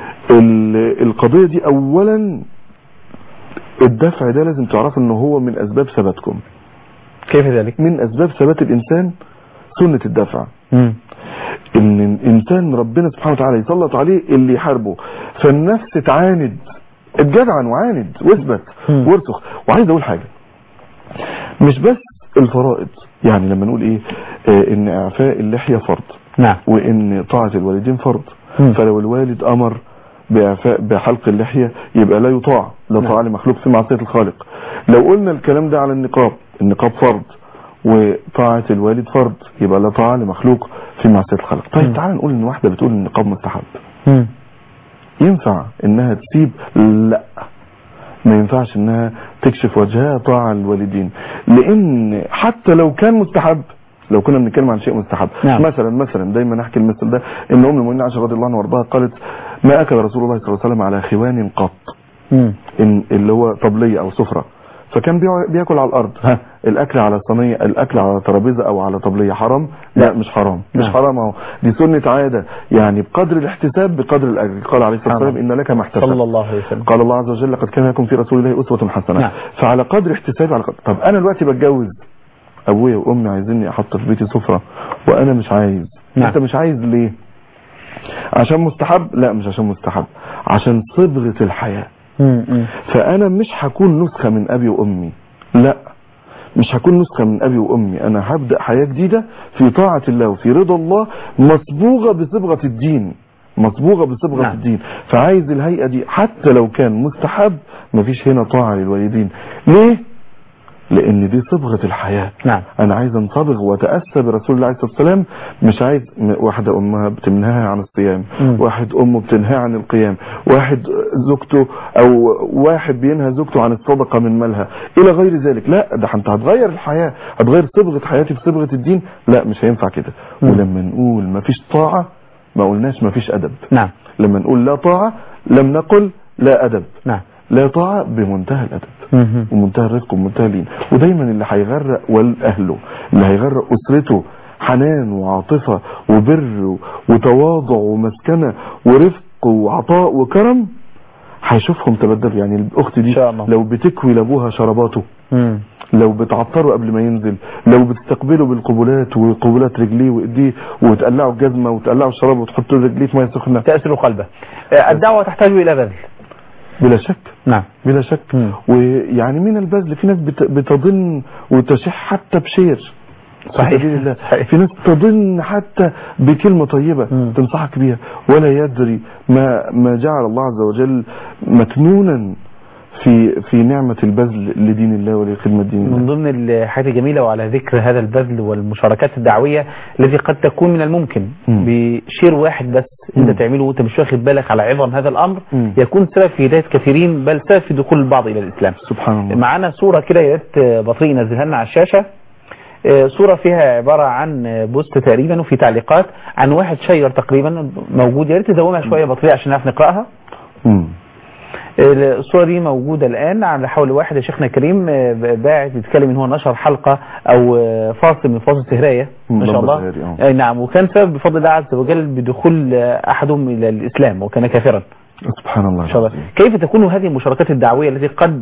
S3: القضية دي اولا الدفع ده لازم تعرف انه هو من اسباب ثباتكم.
S2: كيف ذلك؟
S3: من اسباب ثبات الانسان سنة الدفع. مم. ان الانسان ربنا سبحانه وتعالى يسلط عليه اللي يحاربه، فالنفس تعاند، اتجدعن وعاند واثبت وارسخ. وعايز اقول حاجة، مش بس الفرائض، يعني لما نقول ايه آه ان اعفاء اللحية فرض.
S2: نعم.
S3: وان طاعة الوالدين فرض.
S2: مم.
S3: فلو الوالد امر بإعفاء بحلق اللحية يبقى لا يطاع، لا طاعة لمخلوق في معصية الخالق. لو قلنا الكلام ده على النقاب، النقاب فرض وطاعة الوالد فرض، يبقى لا طاعة لمخلوق في معصية الخالق. طيب تعال نقول ان واحدة بتقول النقاب مستحب. م. ينفع انها تسيب؟ لا، ما ينفعش انها تكشف وجهها طاعة الوالدين، لان حتى لو كان مستحب، لو كنا بنتكلم عن شيء مستحب. نعم. مثلا مثلا دايما نحكي المثل ده، ان ام المؤمنين عائشة رضي الله عنها وارضاها قالت ما اكل رسول الله صلى الله عليه وسلم على خوان قط. م. إن اللي هو طبلية او سفرة، فكان بياكل على الارض. ها الاكل على صينيه، الاكل على ترابيزه او على طبليه حرام؟ لا, لا مش حرام. مش نعم. حرام اهو، دي سنه عاده، يعني بقدر الاحتساب بقدر الاجر. قال عليه الصلاه والسلام ان لك ما احتسب. صلى الله عليه وسلم. قال الله عز وجل لقد كان لكم في رسول الله اسوه حسنه. نعم. فعلى قدر احتسابي على قدر. طب انا دلوقتي بتجوز، ابويا وامي عايزيني احط في بيتي سفره وانا مش عايز. نعم. انت مش عايز ليه؟ عشان مستحب؟ لا مش عشان مستحب، عشان صبغه الحياه. م- فانا مش هكون نسخه من ابي وامي، لا مش هكون نسخة من أبي وأمي. أنا هبدأ حياة جديدة في طاعة الله وفي رضا الله، مصبوغة بصبغة الدين، مصبوغة بصبغة نعم. الدين. فعايز الهيئة دي حتى لو كان مستحب، مفيش هنا طاعة للوالدين. ليه؟ لان دي صبغة الحياة.
S2: نعم.
S3: انا عايز انصبغ واتأسى برسول الله عليه الصلاة والسلام، مش عايز واحدة امها بتنهاها عن الصيام،
S2: مم.
S3: واحد امه بتنهاها عن القيام، واحد زوجته او واحد بينهى زوجته عن الصدقة من مالها الى غير ذلك. لا، ده انت هتغير الحياة، هتغير صبغة حياتي بصبغة الدين. لا، مش هينفع كده.
S2: مم.
S3: ولما نقول مفيش طاعة ما قلناش مفيش ادب.
S2: نعم.
S3: لما نقول لا طاعة لم نقل لا ادب.
S2: نعم.
S3: لا طاعة بمنتهى الادب
S2: مم.
S3: ومنتهى الرفق ومنتهى اللين. ودايما اللي هيغرق والاهله، اللي هيغرق اسرته حنان وعاطفة وبر وتواضع ومسكنة ورفق وعطاء وكرم، هيشوفهم تبدل. يعني الاخت دي لو بتكوي لابوها شرباته،
S2: مم.
S3: لو بتعطره قبل ما ينزل، لو بتستقبله بالقبلات وقبلات رجليه وايديه وتقلعه الجزمه وتقلعه الشراب وتحط رجليه في ميه سخنه،
S2: تأثر قلبه. الدعوة تحتاج الى بذل
S3: بلا شك.
S2: نعم.
S3: بلا شك.
S2: مم.
S3: ويعني من البذل في ناس بت- بتظن وتشح حتى بشير.
S2: صحيح.
S3: الله.
S2: صحيح.
S3: في ناس تظن حتى بكلمة طيبة
S2: مم.
S3: تنصحك بيها ولا يدري ما ما جعل الله عز وجل مكنونا في في نعمة البذل لدين الله ولخدمة دين الله.
S2: من ضمن الحاجات الجميلة وعلى ذكر هذا البذل والمشاركات الدعوية التي قد تكون من الممكن
S3: مم.
S2: بشير واحد بس
S3: مم.
S2: انت تعمله وانت مش واخد بالك على عظم هذا الامر،
S3: مم.
S2: يكون سبب في هداية كثيرين، بل سبب في دخول البعض الى الاسلام.
S3: سبحان الله.
S2: معانا صورة كده يا ريت بطريق ينزلها لنا على الشاشة. صورة فيها عبارة عن بوست تقريبا وفي تعليقات عن واحد شير تقريبا موجود، يا ريت تزومها شوية بطريق عشان نعرف نقرأها.
S3: مم.
S2: الصورة دي موجودة الآن على حول واحد يا شيخنا كريم باعت يتكلم ان هو نشر حلقة او فاصل من فاصل سهرية ما شاء الله. اي نعم. وكان سبب بفضل الله عز وجل بدخول احدهم الى الاسلام وكان كافرا.
S3: سبحان الله.
S2: إن شاء الله. كيف تكون هذه المشاركات الدعوية التي قد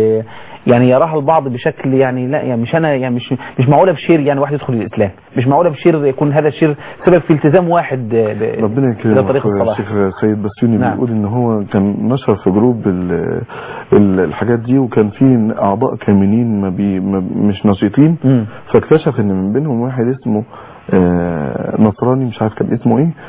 S2: يعني يراها البعض بشكل يعني لا يعني مش انا يعني مش مش معقوله بشير يعني واحد يدخل الاسلام، مش معقوله بشير يكون هذا الشير سبب في التزام واحد
S3: ربنا يكرمك. الشيخ سيد بسيوني نعم. بيقول ان هو كان نشر في جروب ال ال الحاجات دي وكان في اعضاء كامنين ما بي ما مش نشيطين، فاكتشف ان من بينهم واحد اسمه آه نصراني مش عارف كان اسمه ايه،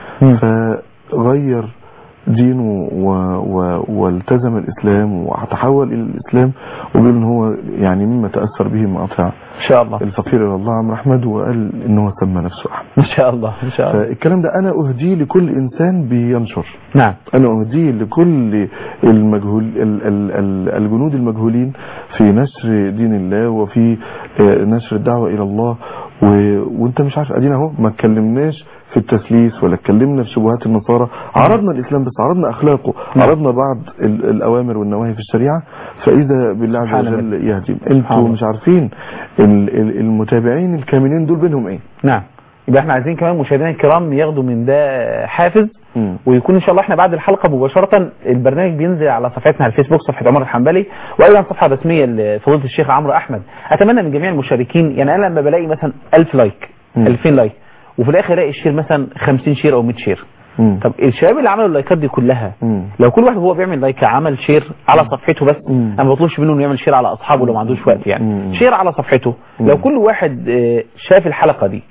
S3: فغير دينه و... و... والتزم الإسلام وتحول إلى الإسلام، وقال إن هو يعني مما تأثر به مقاطع
S2: إن شاء الله
S3: الفقير إلى الله عمرو أحمد، وقال إن هو سمى نفسه أحمد.
S2: إن شاء الله. إن شاء الله.
S3: فالكلام ده أنا أهديه لكل إنسان بينشر.
S2: نعم.
S3: أنا أهديه لكل المجهول ال... ال... ال... الجنود المجهولين في نشر دين الله وفي نشر الدعوة إلى الله، و... وأنت مش عارف أدينا أهو ما اتكلمناش في التسليس ولا اتكلمنا في شبهات النصارى، عرضنا الإسلام بس، عرضنا أخلاقه، عرضنا بعض الأوامر والنواهي في الشريعة، فإذا بالله عز وجل يهدي. انتوا مش عارفين المتابعين الكاملين دول بينهم ايه.
S2: نعم. يبقى احنا عايزين كمان مشاهدينا الكرام ياخدوا من ده حافز، م. ويكون ان شاء الله احنا بعد الحلقة مباشرة البرنامج بينزل على صفحتنا على الفيسبوك صفحة عمر الحنبلي، وايضا صفحة رسمية لفضيلة الشيخ عمرو احمد. اتمنى من جميع المشاركين، يعني انا لما بلاقي مثلا ألف لايك م. ألفين لايك وفي الاخر الاقي الشير مثلا خمسين شير او مية شير، مم. طب الشباب اللي عملوا اللايكات دي كلها مم. لو كل واحد هو بيعمل لايك عمل شير على صفحته بس، مم. انا ما بطلبش منه انه يعمل شير على اصحابه لو ما عندوش وقت يعني، مم. شير على صفحته، مم. لو كل واحد شاف الحلقة دي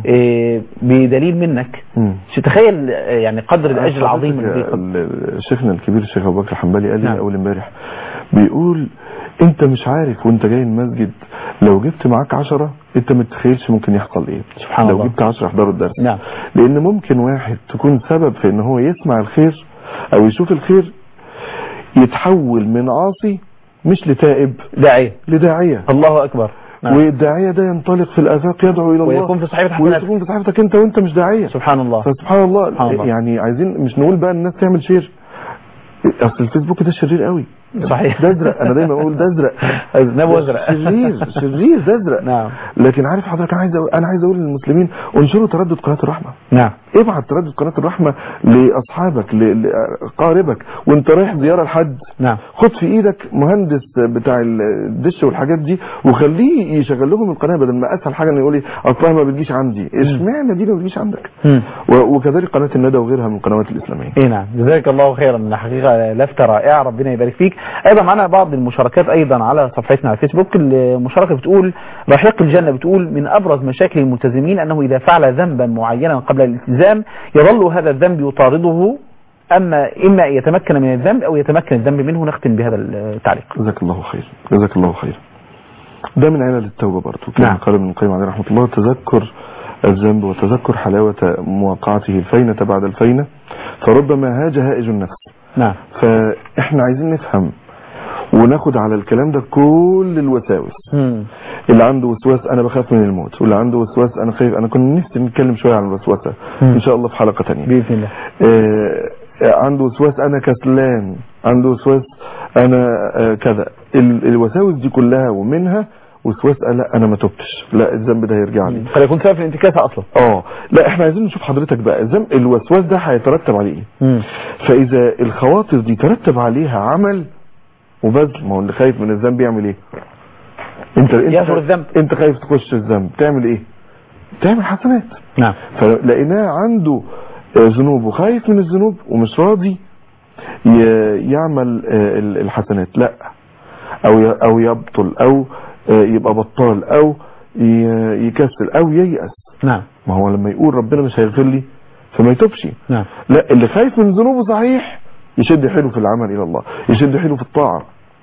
S2: بدليل منك، تتخيل يعني قدر الاجر العظيم اللي
S3: شيخنا الكبير الشيخ ابو بكر الحنبلي قال لي اول امبارح، بيقول انت مش عارف وانت جاي المسجد لو جبت معاك عشرة انت ما تتخيلش ممكن يحصل ايه.
S2: سبحان
S3: لو
S2: الله.
S3: جبت عشرة يحضروا الدرس.
S2: نعم.
S3: لان ممكن واحد تكون سبب في ان هو يسمع الخير او يشوف الخير يتحول من عاصي مش لتائب
S2: داعية
S3: لداعية.
S2: الله اكبر.
S3: نعم. والداعية ده ينطلق في الآفاق يدعو إلى الله
S2: ويكون في صحيفتك
S3: ويكون في صحيفتك انت وانت مش داعية.
S2: سبحان الله.
S3: فسبحان الله.
S2: سبحان الله.
S3: يعني عايزين مش نقول بقى الناس تعمل شير، اصل الفيسبوك ده شرير قوي.
S2: صحيح.
S3: ده ازرق، انا دايما اقول ده ازرق
S2: نبو ازرق
S3: شرير شرير ده ازرق.
S2: نعم.
S3: لكن عارف حضرتك انا عايز أقول انا عايز اقول للمسلمين انشروا تردد قناه الرحمه.
S2: نعم.
S3: ابعت تردد قناه الرحمه لاصحابك لقاربك وانت رايح زياره لحد.
S2: نعم.
S3: خد في ايدك مهندس بتاع الدش والحاجات دي وخليه يشغل لهم القناه، بدل ما اسهل حاجه انه يقول لي اصلها ما بتجيش عندي، اشمعنى دي ما بتجيش عندك؟ وكذلك قناه الندى وغيرها من القنوات الاسلاميه.
S2: اي نعم. جزاك الله خيرا، حقيقه لفته رائعه، ربنا يبارك فيك. ايضا معنا بعض المشاركات ايضا على صفحتنا على الفيسبوك. المشاركه بتقول رحيق الجنه بتقول من ابرز مشاكل الملتزمين انه اذا فعل ذنبا معينا قبل الالتزام يظل هذا الذنب يطارده، اما اما يتمكن من الذنب او يتمكن الذنب منه. نختم بهذا التعليق.
S3: جزاك الله خير. جزاك الله خير. ده من علل التوبة برضو. كما
S2: نعم.
S3: قال ابن القيم عليه رحمة الله: تذكر الذنب وتذكر حلاوة مواقعته الفينة بعد الفينة، فربما هاج هائج النفس.
S2: نعم.
S3: فاحنا عايزين نفهم وناخد على الكلام ده كل الوساوس.
S2: مم.
S3: اللي عنده وسواس انا بخاف من الموت، واللي عنده وسواس انا خايف. انا كنت نفسي نتكلم شوية عن الوسوسة ان شاء الله في حلقة تانية
S2: بإذن الله.
S3: آه عنده وسواس انا كسلان، عنده وسواس انا آه كذا. الوساوس دي كلها ومنها وسواس لا انا ما تبتش، لا الذنب ده هيرجع لي،
S2: قد يكون سبب في الانتكاسة اصلا.
S3: اه لا احنا عايزين نشوف حضرتك بقى الذنب الوسواس ده هيترتب عليه ايه.
S2: مم.
S3: فاذا الخواطر دي ترتب عليها عمل وبذل، ما هو اللي خايف من الذنب يعمل ايه؟ انت انت
S2: يغفر الذنب.
S3: انت خايف تخش الذنب تعمل ايه؟ تعمل حسنات.
S2: نعم.
S3: فلقيناه عنده ذنوب وخايف من الذنوب ومش راضي يعمل الحسنات، لا او او يبطل او يبقى بطال او يكسل او ييأس.
S2: نعم.
S3: ما هو لما يقول ربنا مش هيغفر لي فما يتوبش.
S2: نعم.
S3: لا اللي خايف من ذنوبه صحيح يشد حيله في العمل الى الله، يشد حيله في الطاعة.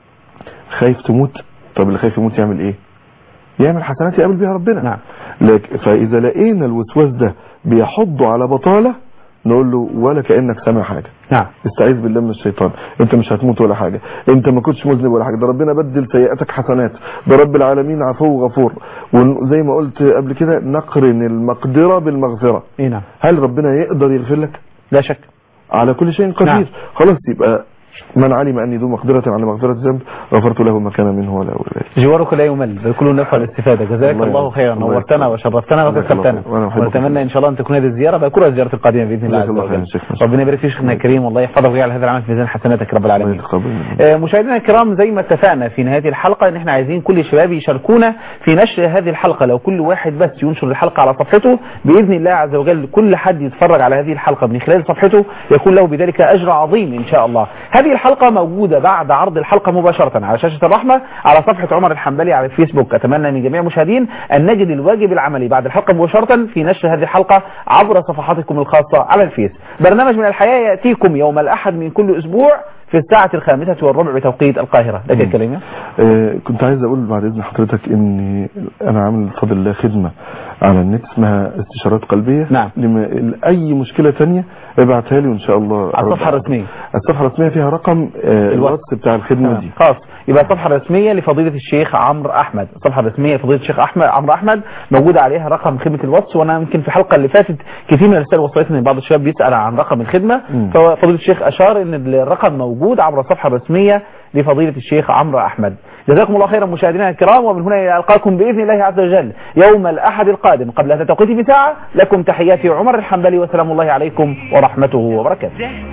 S3: خايف تموت، طب اللي خايف يموت يعمل ايه؟ يعمل حسنات يقابل بيها ربنا.
S2: نعم.
S3: لك فاذا لقينا الوسواس ده بيحضه على بطالة نقول له ولا كأنك سامع حاجة.
S2: نعم.
S3: استعيذ بالله من الشيطان، انت مش هتموت ولا حاجة، انت ما كنتش مذنب ولا حاجة، ده ربنا بدل سيئاتك حسنات، ده رب العالمين عفو غفور. وزي ما قلت قبل كده نقرن المقدرة بالمغفرة.
S2: اي نعم.
S3: هل ربنا يقدر يغفر لك؟
S2: لا شك،
S3: على كل شيء قدير. نعم. خلاص يبقى من علم أني ذو مقدرة على مغفرة الذنب غفرت له ما كان منه ولا أولئك.
S2: جوارك لا يمل بل كل نفع الاستفادة. جزاك الله, الله خيرا، نورتنا وشرفتنا وكسبتنا، ونتمنى إن شاء الله أن تكون هذه الزيارة بأكرة الزيارة القادمة بإذن الله عز وجل. ربنا يبارك فيك شيخنا الكريم، والله يحفظك ويجعل هذا العمل في ميزان حسناتك رب العالمين. آه مشاهدينا الكرام، زي ما اتفقنا في نهاية الحلقة ان احنا عايزين كل الشباب يشاركونا في نشر هذه الحلقة. لو كل واحد بس ينشر الحلقة على صفحته بإذن الله عز وجل كل حد يتفرج على هذه الحلقة من خلال صفحته يكون له بذلك أجر عظيم إن شاء الله. هذه الحلقة موجودة بعد عرض الحلقة مباشرة على شاشة الرحمة على صفحة عمر الحنبلي على الفيسبوك. أتمنى من جميع المشاهدين أن نجد الواجب العملي بعد الحلقة مباشرة في نشر هذه الحلقة عبر صفحاتكم الخاصة على الفيس. برنامج من الحياة يأتيكم يوم الأحد من كل أسبوع في الساعة الخامسة والربع بتوقيت القاهرة. لك الكلمة.
S3: آه كنت عايز أقول بعد إذن حضرتك إني أنا عامل بفضل الله خدمة على النت اسمها استشارات قلبية.
S2: نعم.
S3: لما أي مشكلة تانية ابعتها لي وإن شاء الله.
S2: على الصفحة الرسمية.
S3: الصفحة الرسمية فيها رقم آه الواتس بتاع الخدمة دي.
S2: خاص. يبقى الصفحة الرسمية لفضيلة الشيخ عمرو أحمد، الصفحة الرسمية لفضيلة الشيخ أحمد عمرو أحمد موجودة عليها رقم خدمة الواتس. وأنا يمكن في الحلقة اللي فاتت كثير من الرسائل وصلتني ان بعض الشباب بيسأل عن رقم الخدمة، ففضيلة الشيخ أشار إن الرقم موجود عبر الصفحة الرسمية لفضيلة الشيخ عمرو أحمد. جزاكم الله خيرا مشاهدينا الكرام، ومن هنا ألقاكم بإذن الله عز وجل يوم الأحد القادم قبل هذا التوقيت بساعة. لكم تحياتي عمر الحنبلي وسلام الله عليكم ورحمته وبركاته.
S1: وجهت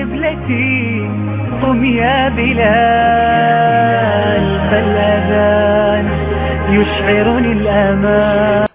S1: لقبلتي قم يا بلال، فالأذان يشعرني الأمان.